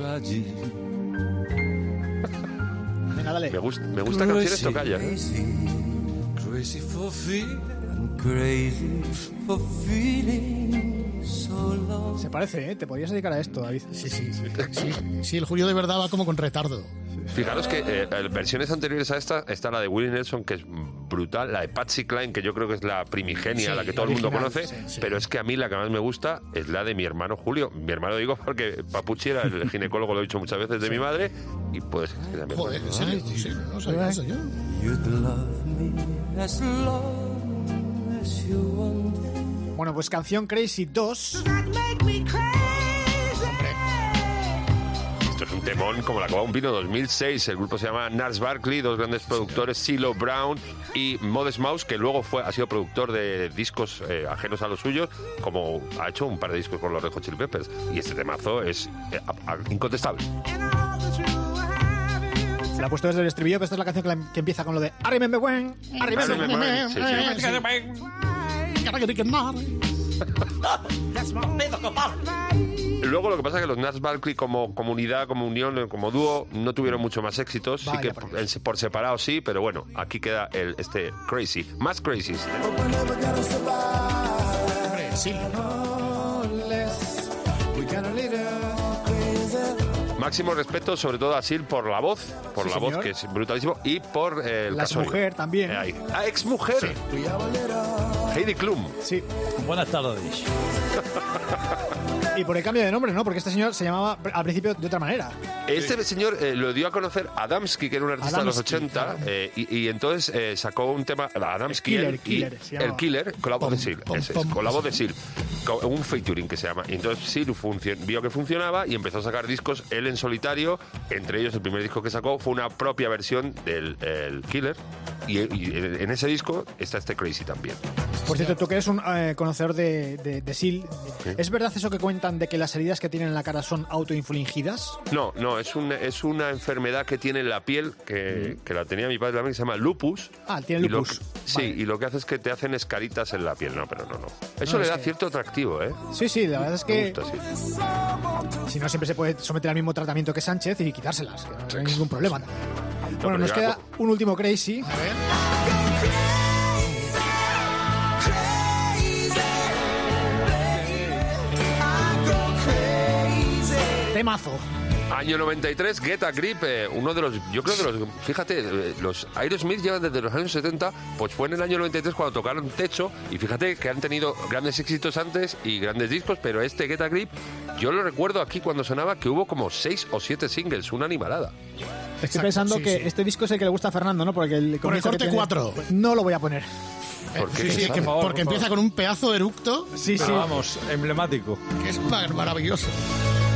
Venga, dale. Me gusta canciones tocallas. Crazy for feeling, crazy for feeling so long. Se parece, ¿eh? Te podrías dedicar a esto, David. Sí, el Julio de verdad va como con retardo. Fijaros que versiones anteriores a esta está la de Willie Nelson, que es brutal, la de Patsy Cline, que yo creo que es la primigenia, la que todo el mundo conoce, pero es que a mí la que más me gusta es la de mi hermano Julio. Mi hermano digo porque Papuchi era el ginecólogo, lo he dicho muchas veces, de mi madre, y pues... Joder, ¿en serio? Sí, no sabía eso yo. You'd love me as long as you want. Bueno, pues canción Crazy 2. Esto es un temón como la Copa de un Pino 2006. El grupo se llama Gnarls Barkley, 2 grandes productores, CeeLo Brown y Modest Mouse, que luego ha sido productor de discos ajenos a los suyos, como ha hecho un par de discos con los Red Hot Chili Peppers. Y este temazo es incontestable. Se la ha puesto desde el estribillo, pero esta es la canción que empieza con lo de I remember when, I remember when. Sí. Luego lo que pasa es que los Gnarls Barkley como comunidad, como unión, como dúo, no tuvieron mucho más éxitos. Vaya, sí que por separado sí, pero bueno, aquí queda este Crazy. Más Crazy. Hombre, sí. Máximo respeto, sobre todo a Sil, por la voz, que es brutalísimo, y por el la exmujer también. Exmujer. Sí. Heidi Klum. Sí. Buenas tardes. Y por el cambio de nombre, ¿no? Porque este señor se llamaba al principio de otra manera. Este señor lo dio a conocer Adamski, que era un artista de los 80, y entonces sacó un tema, Adamski, el Killer, con la voz de Sil, con la voz de Sil, con un featuring que se llama. Y entonces Sil vio que funcionaba y empezó a sacar discos, él en solitario, entre ellos el primer disco que sacó fue una propia versión del el Killer, y en ese disco está este Crazy también. Por cierto, tú que eres un conocedor de Sil, ¿sí? ¿Es verdad eso que cuentan de que las heridas que tienen en la cara son autoinfligidas? No, es una enfermedad que tiene en la piel, que la tenía mi padre también, que se llama lupus. Ah, tiene lupus. Sí, y lo que hace es que te hacen escaritas en la piel. No, pero no. Eso le da cierto atractivo, ¿eh? Sí, la verdad es que... Me gusta, sí. Si no, siempre se puede someter al mismo tratamiento que Sánchez y quitárselas, que no hay ningún problema. Bueno, nos queda un último Crazy. A ver. Temazo. Año 93, Get a Grip, uno de los, yo creo que fíjate, los Aerosmith llevan desde los años 70, pues fue en el año 93 cuando tocaron Techo, y fíjate que han tenido grandes éxitos antes y grandes discos, pero este Get a Grip, yo lo recuerdo aquí cuando sonaba que hubo como 6 o 7 singles, una animalada. Estoy pensando que este disco es el que le gusta a Fernando, ¿no? Porque el corte 4. No lo voy a poner. ¿Por qué? Porque empieza con un pedazo de eructo. Sí. Vamos, emblemático. Que es maravilloso.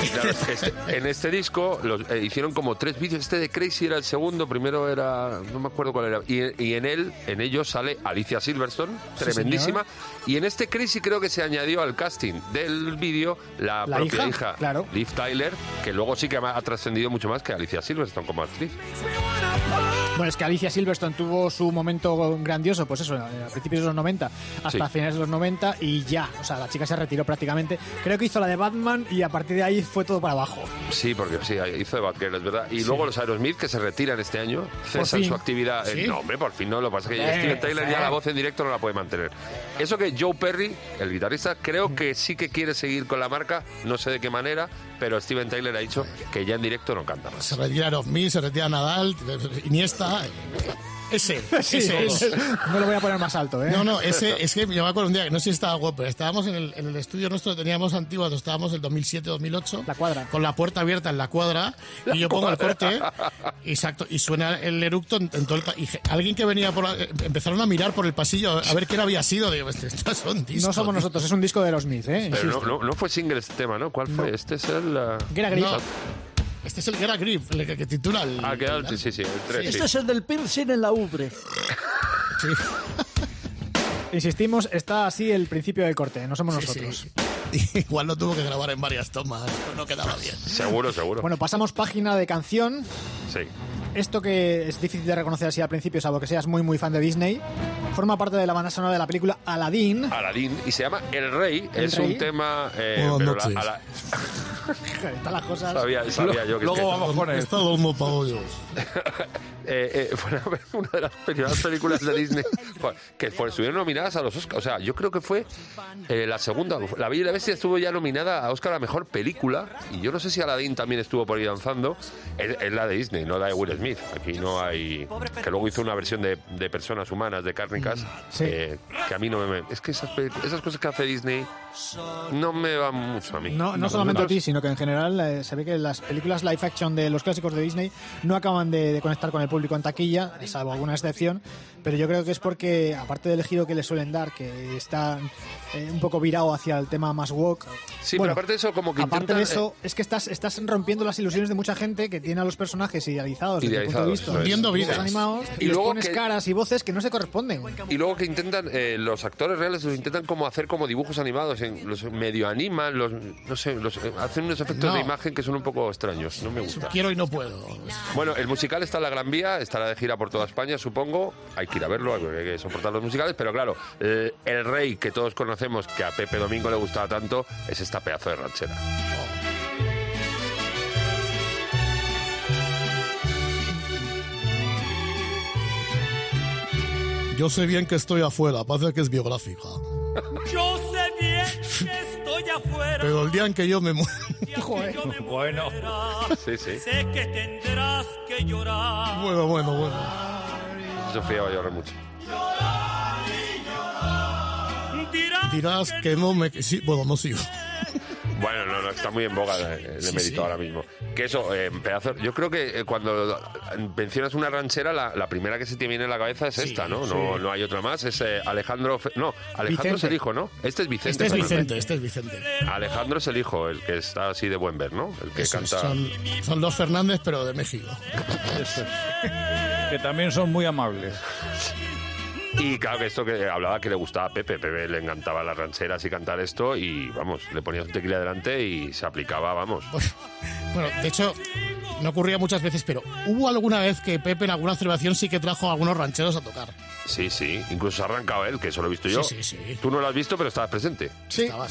Claro, en este disco hicieron como 3 vídeos. Este de Crazy era el segundo, primero era... no me acuerdo cuál era. Y en ellos sale Alicia Silverstone, tremendísima. Y en este Crazy creo que se añadió al casting del vídeo la propia hija claro. Liv Tyler, que luego sí que ha trascendido mucho más que Alicia Silverstone como actriz. Bueno, es que Alicia Silverstone tuvo su momento grandioso, pues eso, a principios de los 90 hasta finales de los 90 y ya, o sea, la chica se retiró prácticamente. Creo que hizo la de Batman y a partir de ahí fue todo para abajo. Sí, porque sí, hizo de Batgirl, es verdad. Y luego los Aerosmith que se retiran este año, cesan su actividad. ¿Sí? No, hombre, por fin no, lo que pasa es que Steven Tyler ya la voz en directo no la puede mantener. Eso que Joe Perry, el guitarrista, creo que sí que quiere seguir con la marca, no sé de qué manera, pero Steven Tyler ha dicho que ya en directo no canta más. Se retira Aerosmith, se retira Nadal, Iniesta. Ese es. No lo voy a poner más alto, ¿eh? No, ese es que yo me acuerdo un día que no sé si estaba guapo, pero estábamos en el estudio nuestro, teníamos antiguo, estábamos en el 2007-2008. La cuadra. Con la puerta abierta en la cuadra, y yo pongo el corte, exacto, y suena el eructo en todo el pasillo. Alguien que venía empezaron a mirar por el pasillo a ver quién había sido. Digo, estos son discos. No somos nosotros, es un disco de Aerosmith, ¿eh? Pero no fue single este tema, ¿no? ¿Cuál fue? Este es el... Get a Grip. No. Este es el Get a Grip, el que titula el... Ah, sí, el 3. Este es el del piercing en la ubre. Sí. Insistimos, está así el principio del corte, no somos nosotros. Sí. Igual lo tuvo que grabar en varias tomas, no quedaba bien. Seguro. Bueno, pasamos página de canción. Sí. Esto que es difícil de reconocer así al principio, salvo que seas muy fan de Disney, forma parte de la banda sonora de la película Aladdin. Y se llama El Rey. Un tema... Está la cosa... Sabía yo que... Luego vamos con él. Está lomo paollos. Fue una de las primeras películas de Disney que estuvieron nominadas a los Oscars. O sea, yo creo que fue la segunda. La Bella y la Bestia estuvo ya nominada a Oscar a Mejor Película. Y yo no sé si Aladdin también estuvo por ahí danzando. Es la de Disney, no la de Will Smith. Aquí no hay... Que luego hizo una versión de personas humanas, de cárnicas, que a mí no me... Es que esas cosas que hace Disney no me van mucho a mí. No solamente a ti, sino que en general se ve que las películas live action de los clásicos de Disney no acaban de conectar con el público en taquilla, salvo alguna excepción, pero yo creo que es porque, aparte del giro que le suelen dar, que está un poco virado hacia el tema más woke. Sí, bueno, pero aparte de eso, como que aparte de eso, es que estás rompiendo las ilusiones de mucha gente que tiene a los personajes idealizados desde el punto de vista viendo vidas animados, y les pones caras y voces que no se corresponden. Y luego que intentan, los actores reales los intentan como hacer como dibujos animados, los medio animan, hacen unos efectos de imagen que son un poco extraños, no me gusta. Quiero y no puedo. Bueno, el musical está en la Gran Vía, estará de gira por toda España, supongo. Hay que ir a verlo, hay que soportar los musicales, pero claro, el Rey que todos conocemos, que a Pepe Domingo le gustaba tanto, es esta pedazo de ranchera. Yo sé bien que estoy afuera, parece que es biográfica. Yo sé bien que estoy afuera. Pero el día en que yo me muera... Bueno. Sí. Sé que tendrás que llorar. Bueno. Sofía va a llorar mucho. Dirás que no me... Sí, bueno, no sigo. Bueno, no, está muy en boga el emérito ahora mismo. Que eso, pedazo... Yo creo que cuando mencionas una ranchera, la primera que se te viene a la cabeza es esta, ¿no? No hay otra más. Es Alejandro... Alejandro es el hijo, ¿no? Este es Vicente. Este es Vicente. Alejandro es el hijo, el que está así de buen ver, ¿no? El que canta... Son los Fernández, pero de México. Que también son muy amables. Y claro que esto que hablaba que le gustaba a Pepe le encantaba las rancheras y cantar esto y vamos, le ponías un tequila delante y se aplicaba, vamos. Bueno, de hecho, no ocurría muchas veces, pero hubo alguna vez que Pepe en alguna celebración sí que trajo a algunos rancheros a tocar. Sí, incluso se ha arrancado él, que eso lo he visto yo. Sí. Tú no lo has visto, pero estabas presente. Sí. Estaba.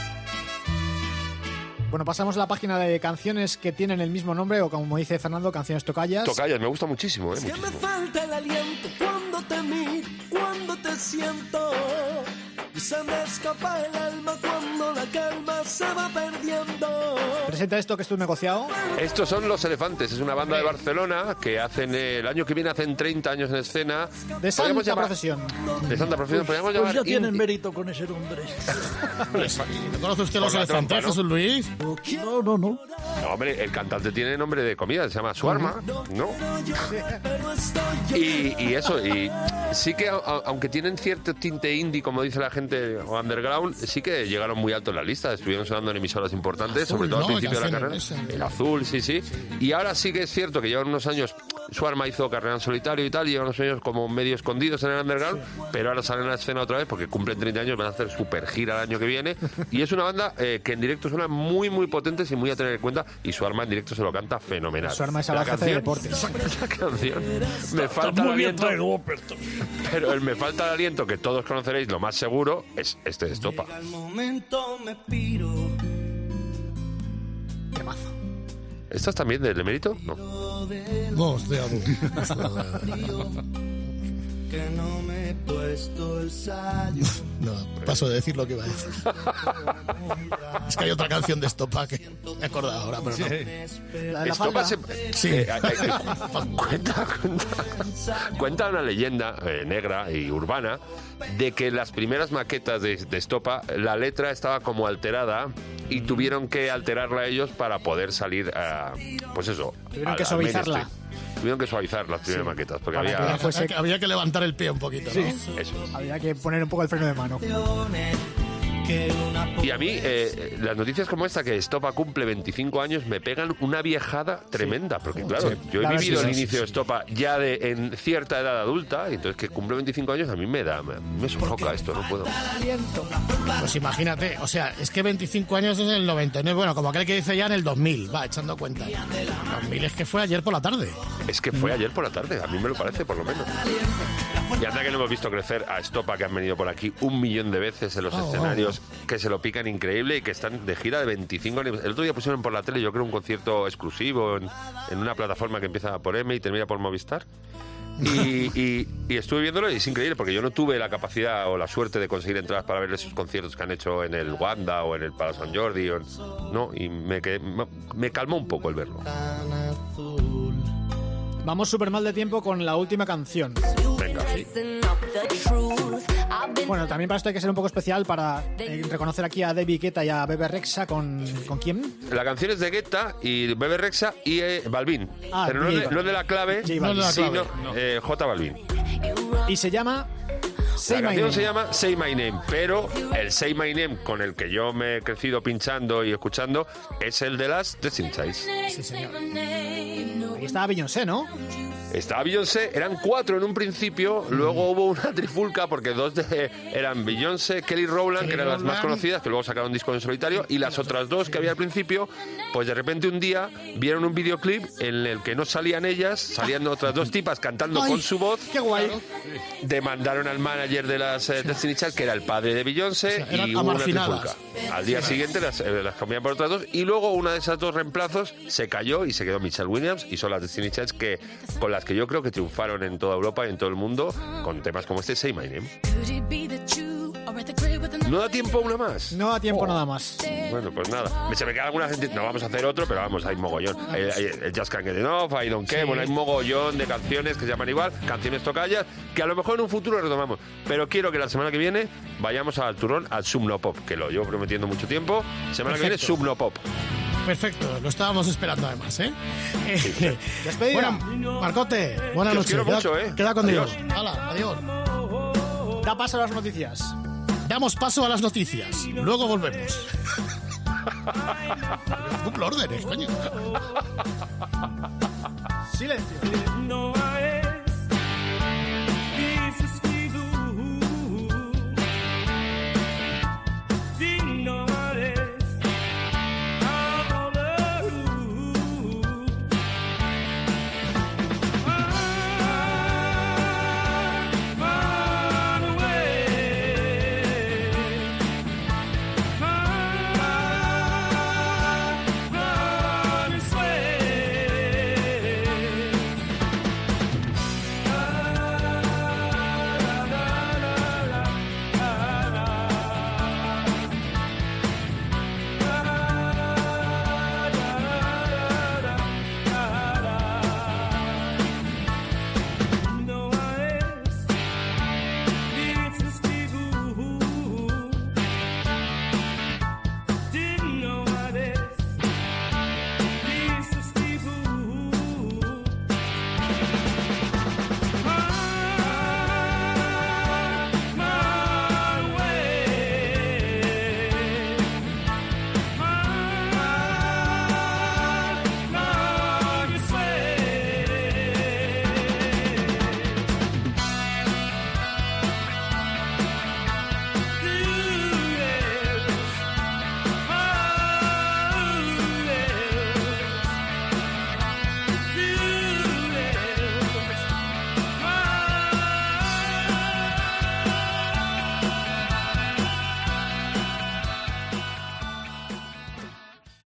Bueno, pasamos a la página de canciones que tienen el mismo nombre, o como dice Fernando, canciones tocallas. Tocallas, me gusta muchísimo, Es que me falta el aliento cuando te miro, cuando te siento. Y se me escapa el alma cuando la calma se va perdiendo. Presenta esto que es tu negociado. Estos son Los Elefantes, es una banda de Barcelona que hacen el año que viene, hacen 30 años en escena. De Santa Procesión. De Santa Procesión, podríamos Pues llamar... ya tienen mérito con ese nombre. ¿Conoce usted Los Elefantes, Jesús Luis? No. No, hombre, el cantante tiene nombre de comida, se llama Suarma, ¿no? Y eso, y sí que, aunque tienen cierto tinte indie, como dice la gente, o underground, sí que llegaron muy alto en la lista. Estuvieron sonando en emisoras importantes, Azul, sobre todo ¿no? al principio de la carrera. Esa. El Azul, sí. Y ahora sí que es cierto que llevan unos años. Su Arma hizo carrera en solitario y tal, y llevan unos años como medio escondidos en el underground, pero ahora salen a la escena otra vez porque cumplen 30 años, van a hacer super gira el año que viene. Y es una banda que en directo suena muy, muy potentes y muy a tener en cuenta. Y Su Arma en directo se lo canta fenomenal. Su Arma es a la jefe de deportes. La canción, me falta el aliento. Pero el Me falta el aliento, que todos conoceréis, lo más seguro, es este de Estopa. Al momento me piro. Temazo. ¿Estás también del Emérito? No. Vos, de adulto. Que no me he puesto el sayo. No, paso de decir lo que iba a decir. Es que hay otra canción de Estopa que me he acordado ahora, pero no. La de la Estopa falda. Sí. Cuenta una leyenda negra y urbana de que las primeras maquetas de Estopa, la letra estaba como alterada y tuvieron que alterarla ellos para poder salir a, pues eso, Tuvieron que suavizarla. Tuvieron que suavizar las primeras maquetas porque Para había... que fuese- Había que levantar el pie un poquito, ¿no? Eso. Había que poner un poco el freno de mano. Y a mí, las noticias como esta, que Estopa cumple 25 años, me pegan una viejada tremenda. Porque, claro, yo he vivido el inicio de Estopa ya en cierta edad adulta, y entonces que cumple 25 años a mí me sofoca esto, no puedo. Pues imagínate, o sea, es que 25 años es en el 99, bueno, como aquel que dice ya en el 2000, va, echando cuenta. 2000 es que fue ayer por la tarde. Es que fue ayer por la tarde, a mí me lo parece, por lo menos. Y anda que no hemos visto crecer a Estopa, que han venido por aquí 1.000.000 de veces en los escenarios, que se lo pican increíble y que están de gira de 25 años. El otro día pusieron por la tele, yo creo, un concierto exclusivo en una plataforma que empieza por M y termina por Movistar. Y estuve viéndolo y es increíble porque yo no tuve la capacidad o la suerte de conseguir entradas para ver esos conciertos que han hecho en el Wanda o en el Palacio San Jordi. No, y me calmó un poco el verlo. Vamos súper mal de tiempo con la última canción. Venga, sí. Bueno, también para esto hay que ser un poco especial para reconocer aquí a David Guetta y a Bebe Rexha. ¿Con quién? La canción es de Guetta y Bebe Rexha y Balvin. Ah, pero no es de la clave, sino J Balvin. Y se llama... La canción se llama Say My Name, pero el Say My Name con el que yo me he crecido pinchando y escuchando es el de las Destiny's Child. Sí, señor. Ahí estaba Beyoncé, ¿no? Estaba Beyoncé, eran 4 en un principio, luego hubo una trifulca porque 2 eran Beyoncé, Kelly Rowland, que eran las más conocidas, que luego sacaron discos en solitario, y las otras 2 que había al principio, pues de repente un día vieron un videoclip en el que no salían ellas, salían otras 2 tipas cantando con su voz. ¡Qué guay! Demandaron al manager de las Destiny's Child, que era el padre de Beyoncé, y hubo una trifulca. Al día siguiente las cambiaban por otras 2 y luego una de esas 2 reemplazos se cayó y se quedó Michelle Williams, y son las Destiny's Child con las que yo creo que triunfaron en toda Europa y en todo el mundo con temas como este Say My Name. ¿No da tiempo una más? No da tiempo nada más. Bueno, pues nada. Se me queda alguna gente. No vamos a hacer otro, pero vamos, hay mogollón. Hay Just Can't Get Enough, I Don't Care. Bueno, hay mogollón de canciones que se llaman igual, canciones tocallas, que a lo mejor en un futuro retomamos. Pero quiero que la semana que viene vayamos al turrón, al Subnopop, que lo llevo prometiendo mucho tiempo. Semana que viene, Subnopop. Perfecto, lo estábamos esperando además, ¿eh? Despedida. Bueno, Marcote, buenas Que os noches. quiero mucho, Queda con Dios. Adiós. Hala, adiós. Da paso a las noticias. Damos paso a las noticias. Luego volvemos. Double orden, coño.